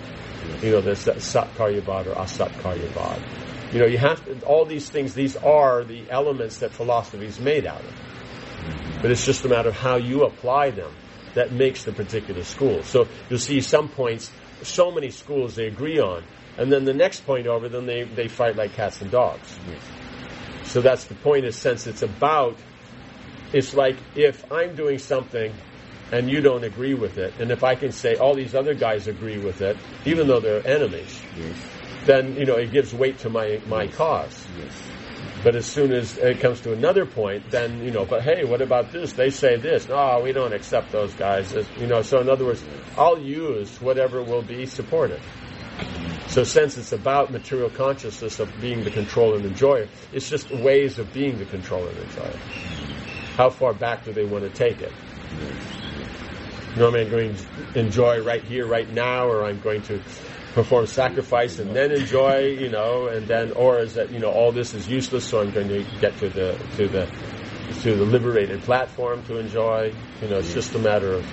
There's Sat Karyabad or Asat Karyabad. You have to, all these things, these are the elements that philosophy is made out of. But it's just a matter of how you apply them that makes the particular school. So you'll see some points, so many schools they agree on, and then the next point over, then they fight like cats and dogs. Yes. So that's the point, in a sense. It's like if I'm doing something and you don't agree with it, and if I can say all these other guys agree with it, even though they're enemies, Yes. then, it gives weight to my cause. Yes. But as soon as it comes to another point, then, but hey, what about this? They say this. No, we don't accept those guys. So in other words, I'll use whatever will be supported. So since it's about material consciousness of being the controller and enjoyer, it's just ways of being the controller and enjoyer. How far back do they want to take it? I'm going to enjoy right here, right now, or I'm going to perform sacrifice and then enjoy, and then, or is that, all this is useless, so I'm going to get to the liberated platform to enjoy. It's just a matter of.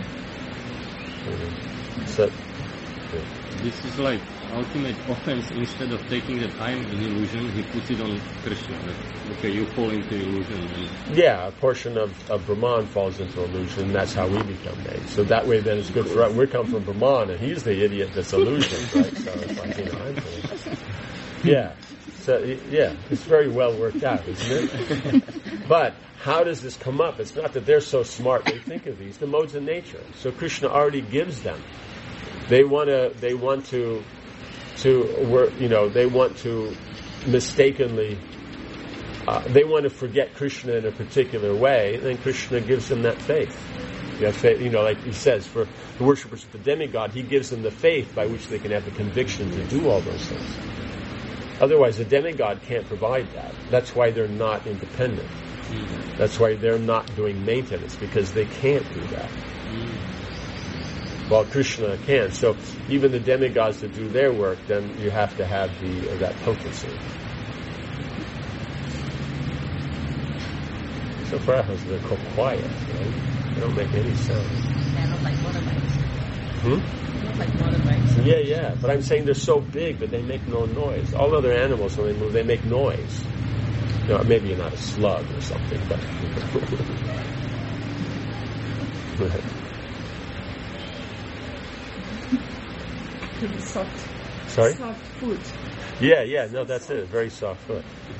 This is like ultimate offense. Instead of taking that I'm an illusion, he puts it on Krishna. Okay, you fall into illusion. Yeah, a portion of Brahman falls into illusion, and that's how we become made. So that way then it's good for us. We come from Brahman, and he's the idiot that's illusioned, right? So it's like, it's very well worked out, isn't it? But how does this come up? It's not that they're so smart they think of these. The modes of nature. So Krishna already gives them. They want to mistakenly, they want to forget Krishna in a particular way, and then Krishna gives them that faith. You have faith, like he says, for the worshippers of the demigod, he gives them the faith by which they can have the conviction to do all those things. Otherwise, the demigod can't provide that. That's why they're not independent. That's why they're not doing maintenance, because they can't do that. While Krishna can. So even the demigods that do their work, then you have to have that potency. So perhaps they're called quiet, right? They don't make any sound. They're not like motorbikes. Not like motorbikes. Yeah. But I'm saying they're so big, but they make no noise. All other animals, when they move, they make noise. Maybe you're not a slug or something, but... Soft. Sorry? Soft foot. Yeah, no, that's it. Very soft foot.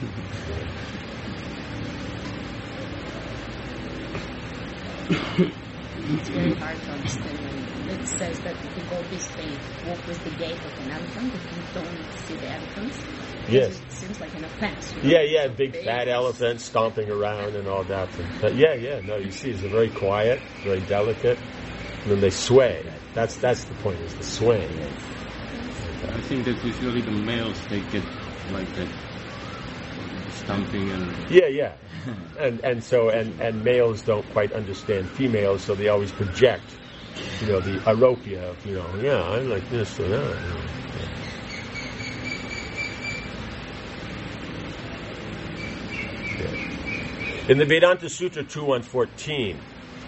It's very hard to understand when it says that if you go this way, walk with the gait of an elephant, if you don't see the elephants. Yes. It seems like an offense. Yeah, big fat elephant stomping around and all that. But no, you see, it's very quiet, very delicate, and then they sway. That's the point, is the swaying. I think that usually the males, they get like that stomping and... Yeah. And males don't quite understand females, so they always project, the aropia of, I'm like this or that. In the Vedanta Sutra 2.1.14,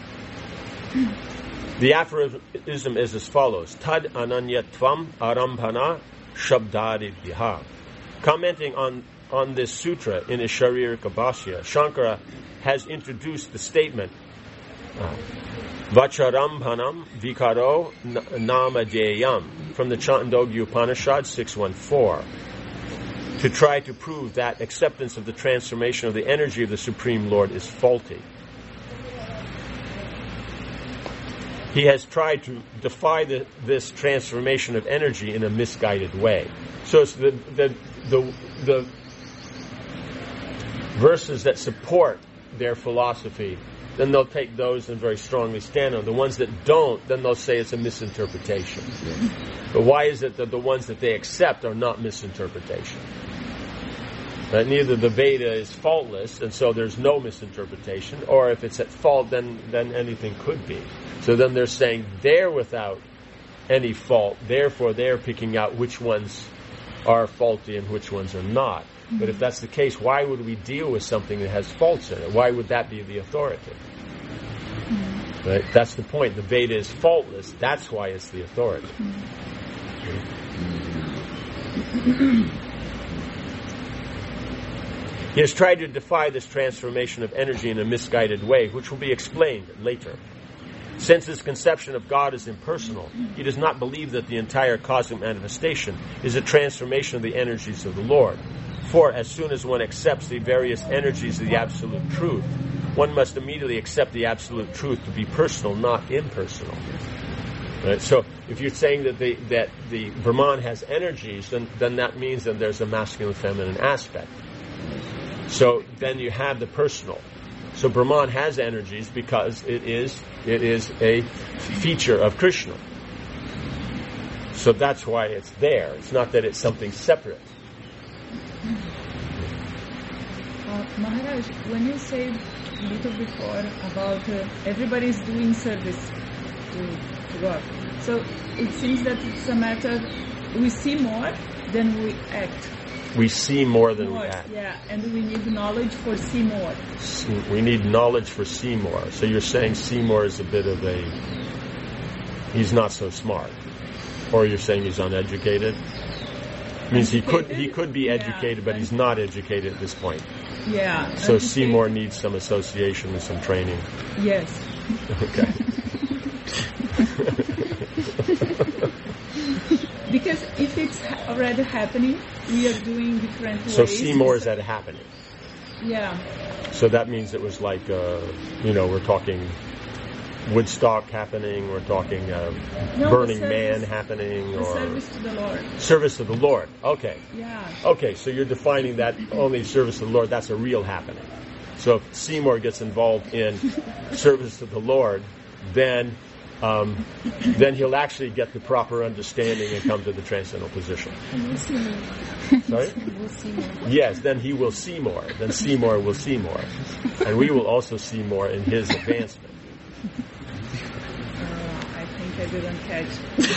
the aphorism is as follows: Tad ananyatvam arambhana shabdari viha. Commenting on this sutra in his Sharirika Bhashya, Shankara has introduced the statement Vacharambhanam vikaro namadeyam from the Chandogya Upanishad 6.1.4, to try to prove that acceptance of the transformation of the energy of the Supreme Lord is faulty. He has tried to defy this transformation of energy in a misguided way. So it's the verses that support their philosophy, then they'll take those and very strongly stand on. The ones that don't, then they'll say it's a misinterpretation. But why is it that the ones that they accept are not misinterpretation? Neither the Veda is faultless, and so there's no misinterpretation, or if it's at fault, then anything could be. So then they're saying they're without any fault, therefore they're picking out which ones are faulty and which ones are not. Mm-hmm. But if that's the case, why would we deal with something that has faults in it? Why would that be the authority? Mm-hmm. Right? That's the point. The Veda is faultless. That's why it's the authority. Mm-hmm. He has tried to defy this transformation of energy in a misguided way, which will be explained later. Since his conception of God is impersonal, he does not believe that the entire cosmic manifestation is a transformation of the energies of the Lord. For as soon as one accepts the various energies of the Absolute Truth, one must immediately accept the Absolute Truth to be personal, not impersonal. Right? So if you're saying that the Brahman has energies, then that means that there's a masculine-feminine aspect. So then you have the personal. So Brahman has energies because it is a feature of Krishna. So that's why it's there. It's not that it's something separate. Maharaj, when you said a little before about everybody's doing service to God, so it seems that it's a matter we see more than we act. We see more than we act. Yeah, and we need knowledge for see more. We need knowledge for see more. So you're saying Seymour is a bit of he's not so smart. Or you're saying he's uneducated? It means he could be educated, but he's not educated at this point. Yeah. So Seymour needs some association and some training. Yes. Okay. Because if it's already happening, we are doing different ways. So Seymour is at happening. Yeah. So that means it was like, we're talking Woodstock happening, we're talking Burning Man happening, or service to the Lord. Service to the Lord. Okay. Yeah. Okay, so you're defining that only service to the Lord, that's a real happening. So if Seymour gets involved in service to the Lord, then he'll actually get the proper understanding and come to the transcendental position. And we'll see more. Sorry? We'll see more. Yes, then he will see more. Then Seymour will see more. And we will also see more in his advancement. I think I didn't catch.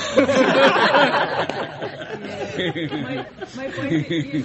My point is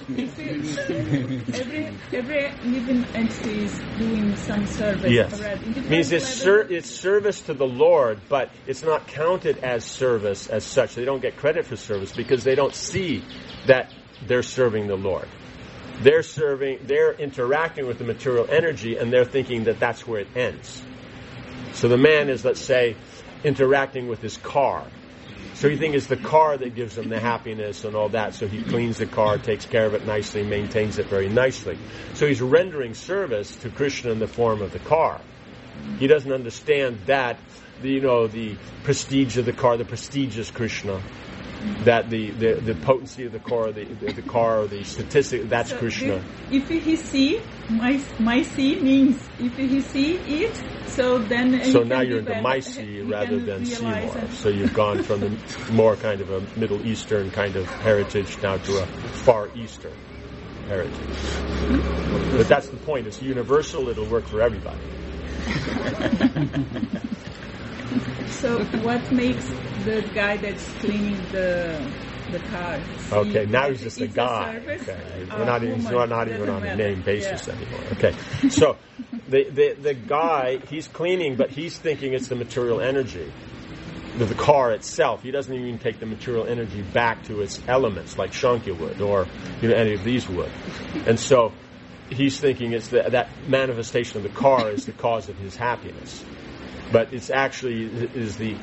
every living entity is doing some service. Yes. Already. It means it's service to the Lord, but it's not counted as service as such. They don't get credit for service because they don't see that they're serving the Lord. They're interacting with the material energy, and they're thinking that that's where it ends. So the man is, let's say, interacting with his car. So he thinks it's the car that gives him the happiness and all that. So he cleans the car, takes care of it nicely, maintains it very nicely. So he's rendering service to Krishna in the form of the car. He doesn't understand that, the prestige of the car, the prestigious Krishna, that the potency of the car, the statistic, that's so Krishna. If he see, my see means if he see it, so then... So now you're into my see rather than Seymour. So you've gone from the more kind of a Middle Eastern kind of heritage now to a Far Eastern heritage. But that's the point. It's universal. It'll work for everybody. So what makes the guy that's cleaning the car? Okay, now he's just a guy. Okay. We're not even on a name basis anymore. Okay, so the guy, he's cleaning, but he's thinking it's the material energy, the car itself. He doesn't even take the material energy back to its elements, like Shankya would, or any of these would. And so he's thinking it's that manifestation of the car is the cause of his happiness. But it's actually the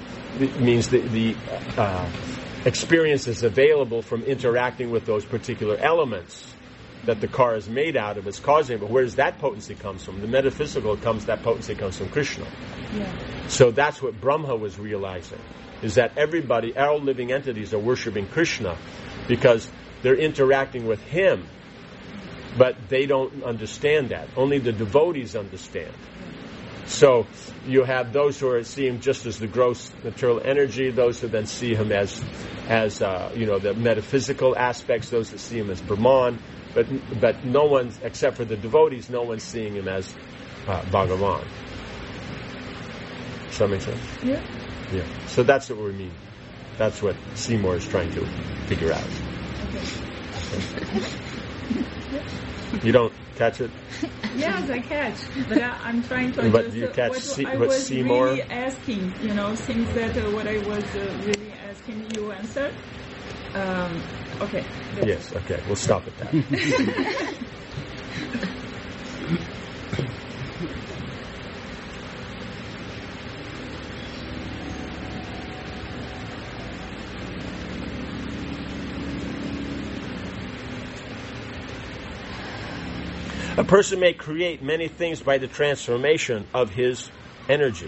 experience is available from interacting with those particular elements that the car is made out of. It's causing it. But where does that potency comes from? The metaphysical that potency comes from Krishna. Yeah. So that's what Brahma was realizing, is that all living entities are worshipping Krishna because they're interacting with him, but they don't understand that. Only the devotees understand. So you have those who see him just as the gross material energy, those who then see him as the metaphysical aspects, those that see him as Brahman, but no one, except for the devotees, no one's seeing him as Bhagavan. Does that make sense? Yeah. Yeah. So that's what we mean. That's what Seymour is trying to figure out. Okay. You don't catch it? Yes, I catch, but I'm trying to. But do you catch what Seymour? Really asking, things that what I was really asking you answered. Okay. Yes, okay, we'll stop at that. A person may create many things by the transformation of his energy.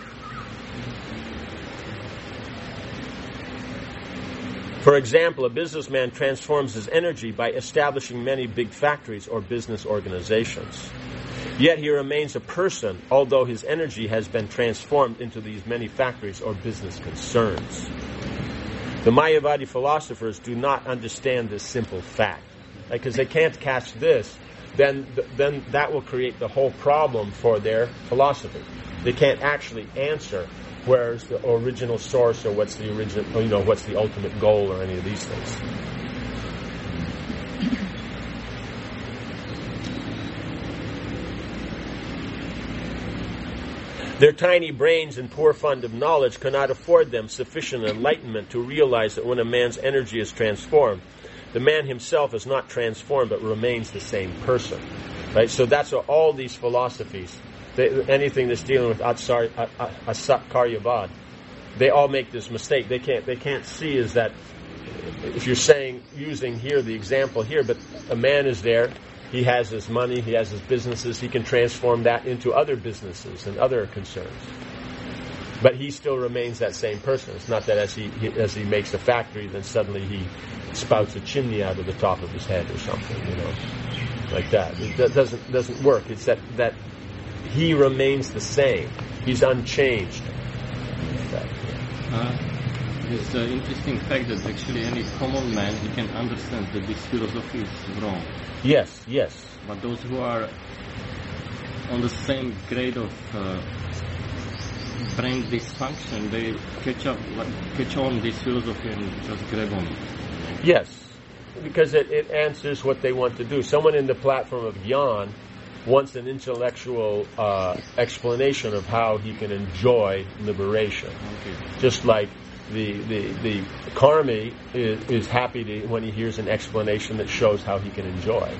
For example, a businessman transforms his energy by establishing many big factories or business organizations. Yet he remains a person, although his energy has been transformed into these many factories or business concerns. The Mayavadi philosophers do not understand this simple fact. Because they can't catch this, then that will create the whole problem for their philosophy. They can't actually answer where's the original source or what's the original, what's the ultimate goal or any of these things. Their tiny brains and poor fund of knowledge cannot afford them sufficient enlightenment to realize that when a man's energy is transformed, the man himself is not transformed but remains the same person. Right? So that's what all these philosophies, anything that's dealing with Asat Karyavad, they all make this mistake. They can't see is that if you're using here the example here, but a man is there, he has his money, he has his businesses, he can transform that into other businesses and other concerns. But he still remains that same person. It's not that as he makes a factory, then suddenly he spouts a chimney out of the top of his head or something, like that. It doesn't work. It's that he remains the same. He's unchanged. It's an interesting fact that actually any common man, he can understand that this philosophy is wrong. Yes. But those who are on the same grade of brain dysfunction, they catch on this philosophy and just grab on it. Yes, because it answers what they want to do. Someone in the platform of Gyan wants an intellectual explanation of how he can enjoy liberation. Okay. Just like the karmi is happy when he hears an explanation that shows how he can enjoy.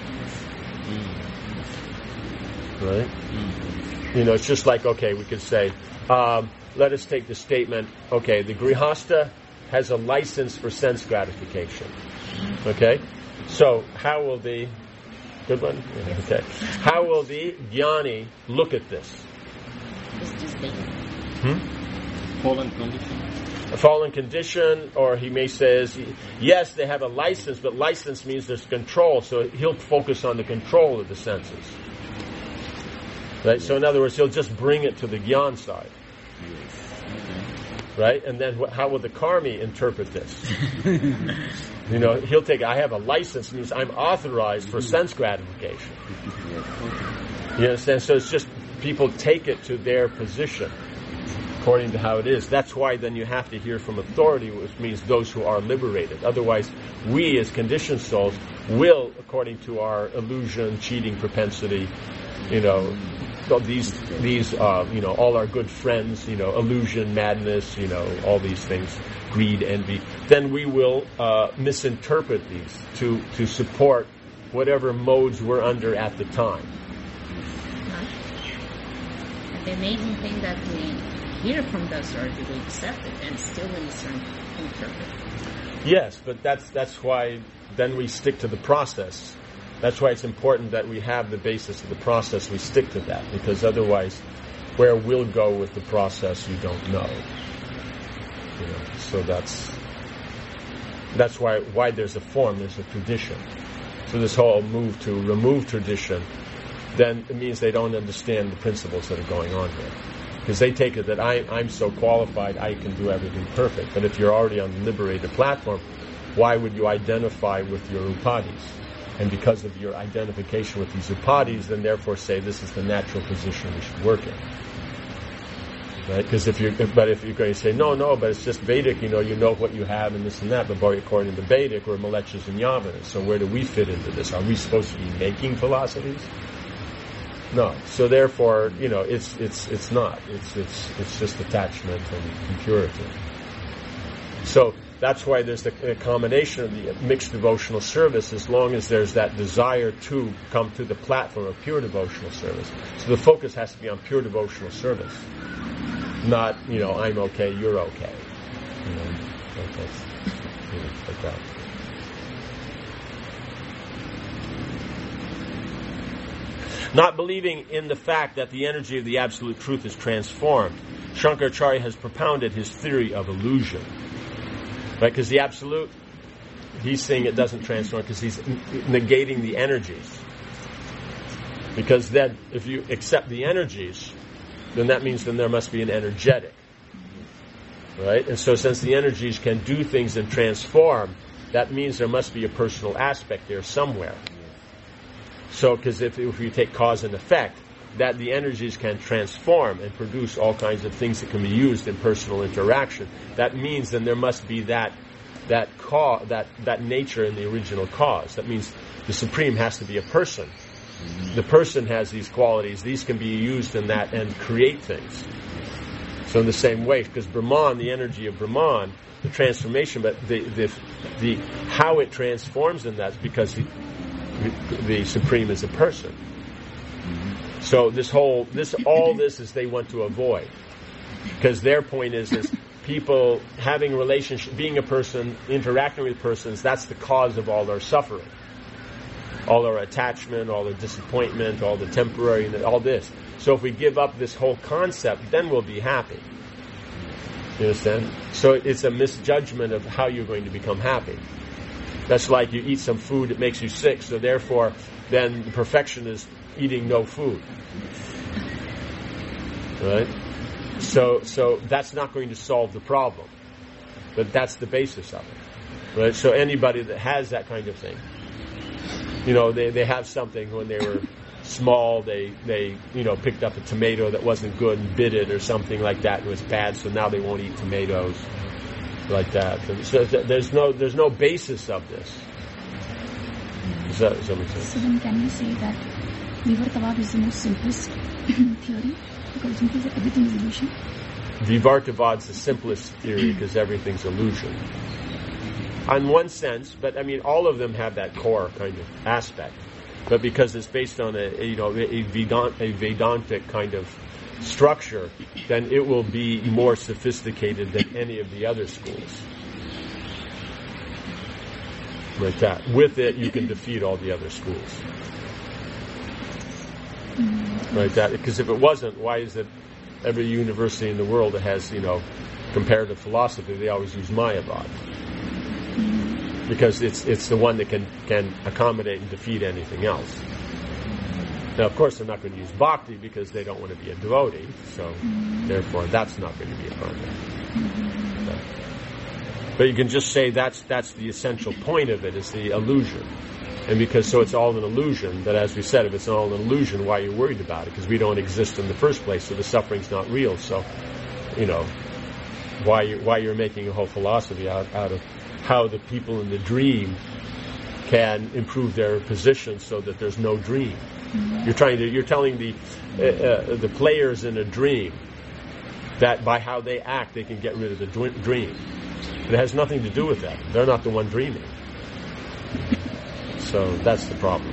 Right? It's just like, okay, we could say, let us take the statement, okay, the grihasta has a license for sense gratification. Okay? So, how will the... Good one? Yeah, okay. How will the jnani look at this? Fallen condition. A fallen condition, or he may say, yes, they have a license, but license means there's control, so he'll focus on the control of the senses. Right? So in other words, he'll just bring it to the Gyan side. Right? And then how will the karmi interpret this? He'll take, I have a license, means I'm authorized for sense gratification. You understand? So it's just, people take it to their position according to how it is. That's why then you have to hear from authority, which means those who are liberated. Otherwise, we as conditioned souls will, according to our illusion, cheating propensity, these all our good friends, illusion, madness, all these things, greed, envy, then we will misinterpret these to support whatever modes we're under at the time. The amazing thing that we hear from the authority, we accept it, and still we misinterpret. Yes, but that's why then we stick to the process. That's why it's important that we have the basis of the process. We stick to that, because otherwise, where we'll go with the process, you don't know. So that's why there's a form, there's a tradition. So this whole move to remove tradition, then it means they don't understand the principles that are going on here. Because they take it that I'm so qualified, I can do everything perfect. But if you're already on the liberated platform, why would you identify with your upadhis? And because of your identification with these upadhis, then therefore say this is the natural position we should work in. Right? Because if you're going to say, no, but it's just Vedic, you know what you have and this and that, but according to the Vedic, we're Malechas and Yavanas. So where do we fit into this? Are we supposed to be making philosophies? No. So therefore, it's not. It's just attachment and impurity. So That's why there's the combination of the mixed devotional service, as long as there's that desire to come to the platform of pure devotional service. So the focus has to be on pure devotional service, not, I'm okay, you're okay. Like that. Not believing in the fact that the energy of the absolute truth is transformed, Shankaracharya has propounded his theory of illusion. Right? Because the absolute, he's saying it doesn't transform because he's negating the energies. Because then, if you accept the energies, then that means then there must be an energetic. Right? And so since the energies can do things and transform, that means there must be a personal aspect there somewhere. So, because if you take cause and effect, that the energies can transform and produce all kinds of things that can be used in personal interaction, that means then there must be that nature in the original cause. That means the Supreme has to be a person. The person has these qualities. These can be used in that and create things. So in the same way, because Brahman, the energy of Brahman, the transformation, but the how it transforms in that is because the Supreme is a person. So all this is they want to avoid, because their point is people having a relationship, being a person, interacting with persons. That's the cause of all our suffering, all our attachment, all the disappointment, all the temporary, all this. So if we give up this whole concept, then we'll be happy. You understand? So it's a misjudgment of how you're going to become happy. That's like you eat some food that makes you sick, so therefore then the perfection is eating no food. Right? So that's not going to solve the problem. But that's the basis of it. Right? So anybody that has that kind of thing, they have something when they were small, they picked up a tomato that wasn't good and bit it or something like that, and it was bad, so now they won't eat tomatoes. Like that. And so there's no basis of this. Does that make sense? So then can we say that Vivartavad is the most simplest theory because everything is illusion? Vivartavad's the simplest theory because everything's illusion. On one sense, but all of them have that core kind of aspect. But because it's based on a Vedantic kind of structure, then it will be more sophisticated than any of the other schools. Like that. With it, you can defeat all the other schools. Like that. Because if it wasn't, why is it every university in the world that has, comparative philosophy, they always use Mayavad? Because it's the one that can accommodate and defeat anything else. Now, of course, they're not going to use bhakti because they don't want to be a devotee, so therefore that's not going to be a problem. But you can just say that's the essential point of it, is the illusion. And because it's all an illusion, but as we said, if it's all an illusion, why are you worried about it? Because we don't exist in the first place, so the suffering's not real. So, why you're making a whole philosophy out of how the people in the dream can improve their position so that there's no dream. You're telling the players in a dream that by how they act they can get rid of the dream. But it has nothing to do with that. They're not the one dreaming. So that's the problem.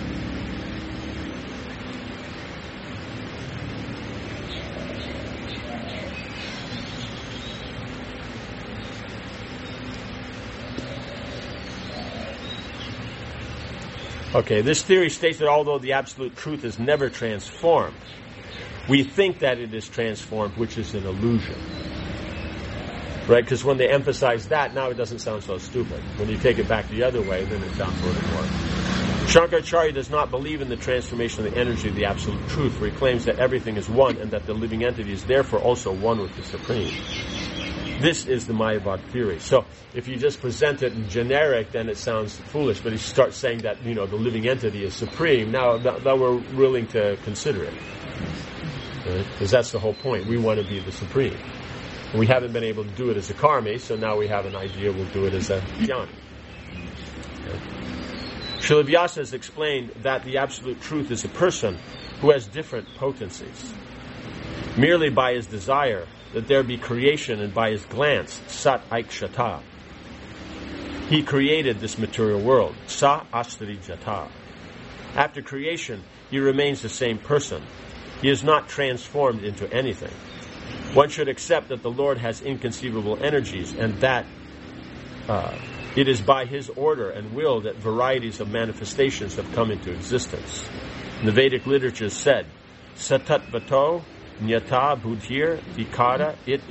Okay, this theory states that although the absolute truth is never transformed, we think that it is transformed, which is an illusion. Right? Because when they emphasize that, now it doesn't sound so stupid. When you take it back the other way, then it sounds a little more. Shankaracharya does not believe in the transformation of the energy of the absolute truth, for he claims that everything is one and that the living entity is therefore also one with the Supreme. This is the Mayavad theory. So if you just present it in generic, then it sounds foolish. But if you start saying that, the living entity is supreme, now we're willing to consider it. Right? Because that's the whole point. We want to be the supreme. And we haven't been able to do it as a karmi, so now we have an idea we'll do it as a jnani. Okay. Srila Vyasa has explained that the absolute truth is a person who has different potencies. Merely by his desire that there be creation and by his glance, sat aikshata, He created this material world. Sa Astrijata. After creation, he remains the same person. He is not transformed into anything. One should accept that the Lord has inconceivable energies and that it is by his order and will that varieties of manifestations have come into existence. In the Vedic literature said, Satatvato Nyata Buddhir Vikara It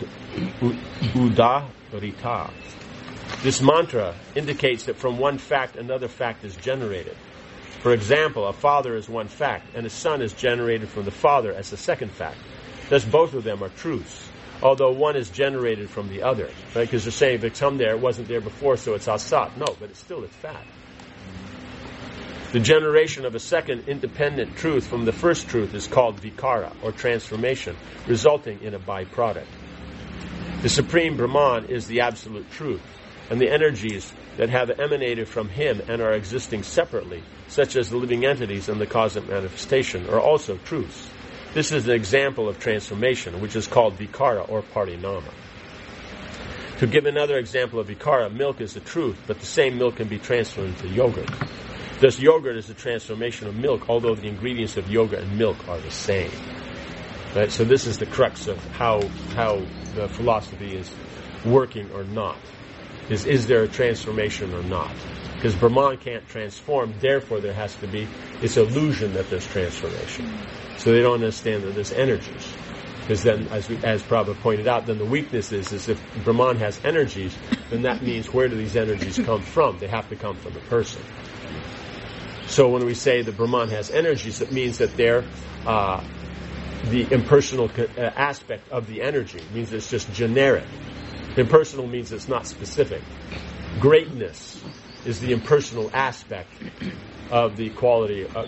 Udarita. This mantra indicates that from one fact another fact is generated. For example, a father is one fact, and a son is generated from the father as the second fact. Thus both of them are truths, although one is generated from the other. Right? Because they're saying if it's come there, it wasn't there before, so it's asat. No, but it's fact. The generation of a second independent truth from the first truth is called vikara, or transformation, resulting in a byproduct. The Supreme Brahman is the absolute truth, and the energies that have emanated from him and are existing separately, such as the living entities and the cosmic manifestation, are also truths. This is an example of transformation, which is called vikara or parinama. To give another example of vikara, milk is the truth, but the same milk can be transformed into yogurt. Thus, yogurt is a transformation of milk, although the ingredients of yogurt and milk are the same. Right? So this is the crux of how the philosophy is working or not. Is there a transformation or not? Because Brahman can't transform, therefore there has to be this illusion that there's transformation. So they don't understand that there's energies. Because then, as Prabhupada pointed out, then the weakness is if Brahman has energies, then that means where do these energies come from? They have to come from the person. So when we say that Brahman has energies, it means that they're the impersonal aspect of the energy. It means it's just generic. Impersonal means it's not specific. Greatness is the impersonal aspect of the quality, of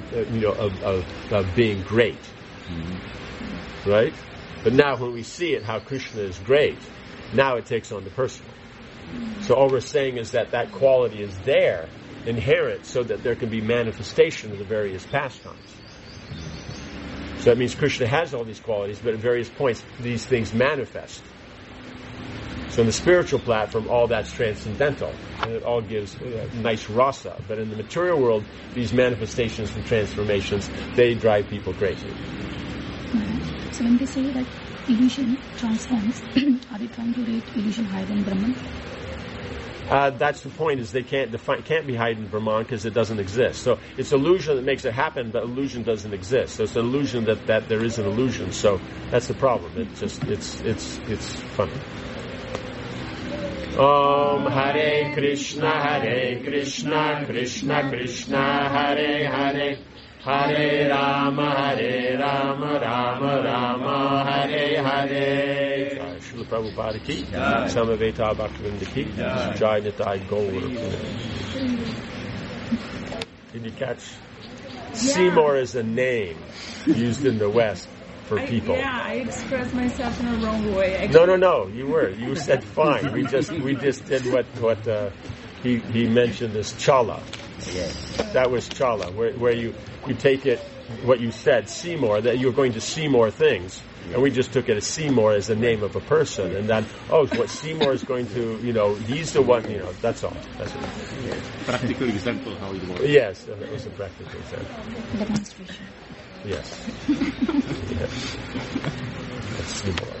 being great, right? But now, when we see it, how Krishna is great, now it takes on the personal. So all we're saying is that quality is there, inherent, so that there can be manifestation of the various pastimes. So that means Krishna has all these qualities, but at various points these things manifest. So in the spiritual platform, all that's transcendental, and it all gives nice rasa. But in the material world, these manifestations and transformations, they drive people crazy. So when they say that illusion transforms, are they trying to rate illusion higher than Brahman? That's the point, is they can't be hidden in Brahman because it doesn't exist. So it's illusion that makes it happen, but illusion doesn't exist. So it's an illusion that there is an illusion. So that's the problem. It's funny. Om Hare Krishna, Krishna Krishna, Hare Hare, Hare Rama, Rama Rama, Hare Hare. Srila Prabhupada ki, Samaveta Bhaktivinoda ki, Jai Nitai Gaur. Did you catch? Yeah. Seymour is a name used in the West for people. I expressed myself in a wrong way. No. You said fine. We just did what he mentioned as chala. Yes. That was chala, where you take it, what you said, Seymour, that you're going to see more things. And we just took it as Seymour as the name of a person. And then, what Seymour is going to, he's the one, that's all. That's what practical example how it works. Yes, that was a practical example. Demonstration. Yes. Yes. That's Seymour.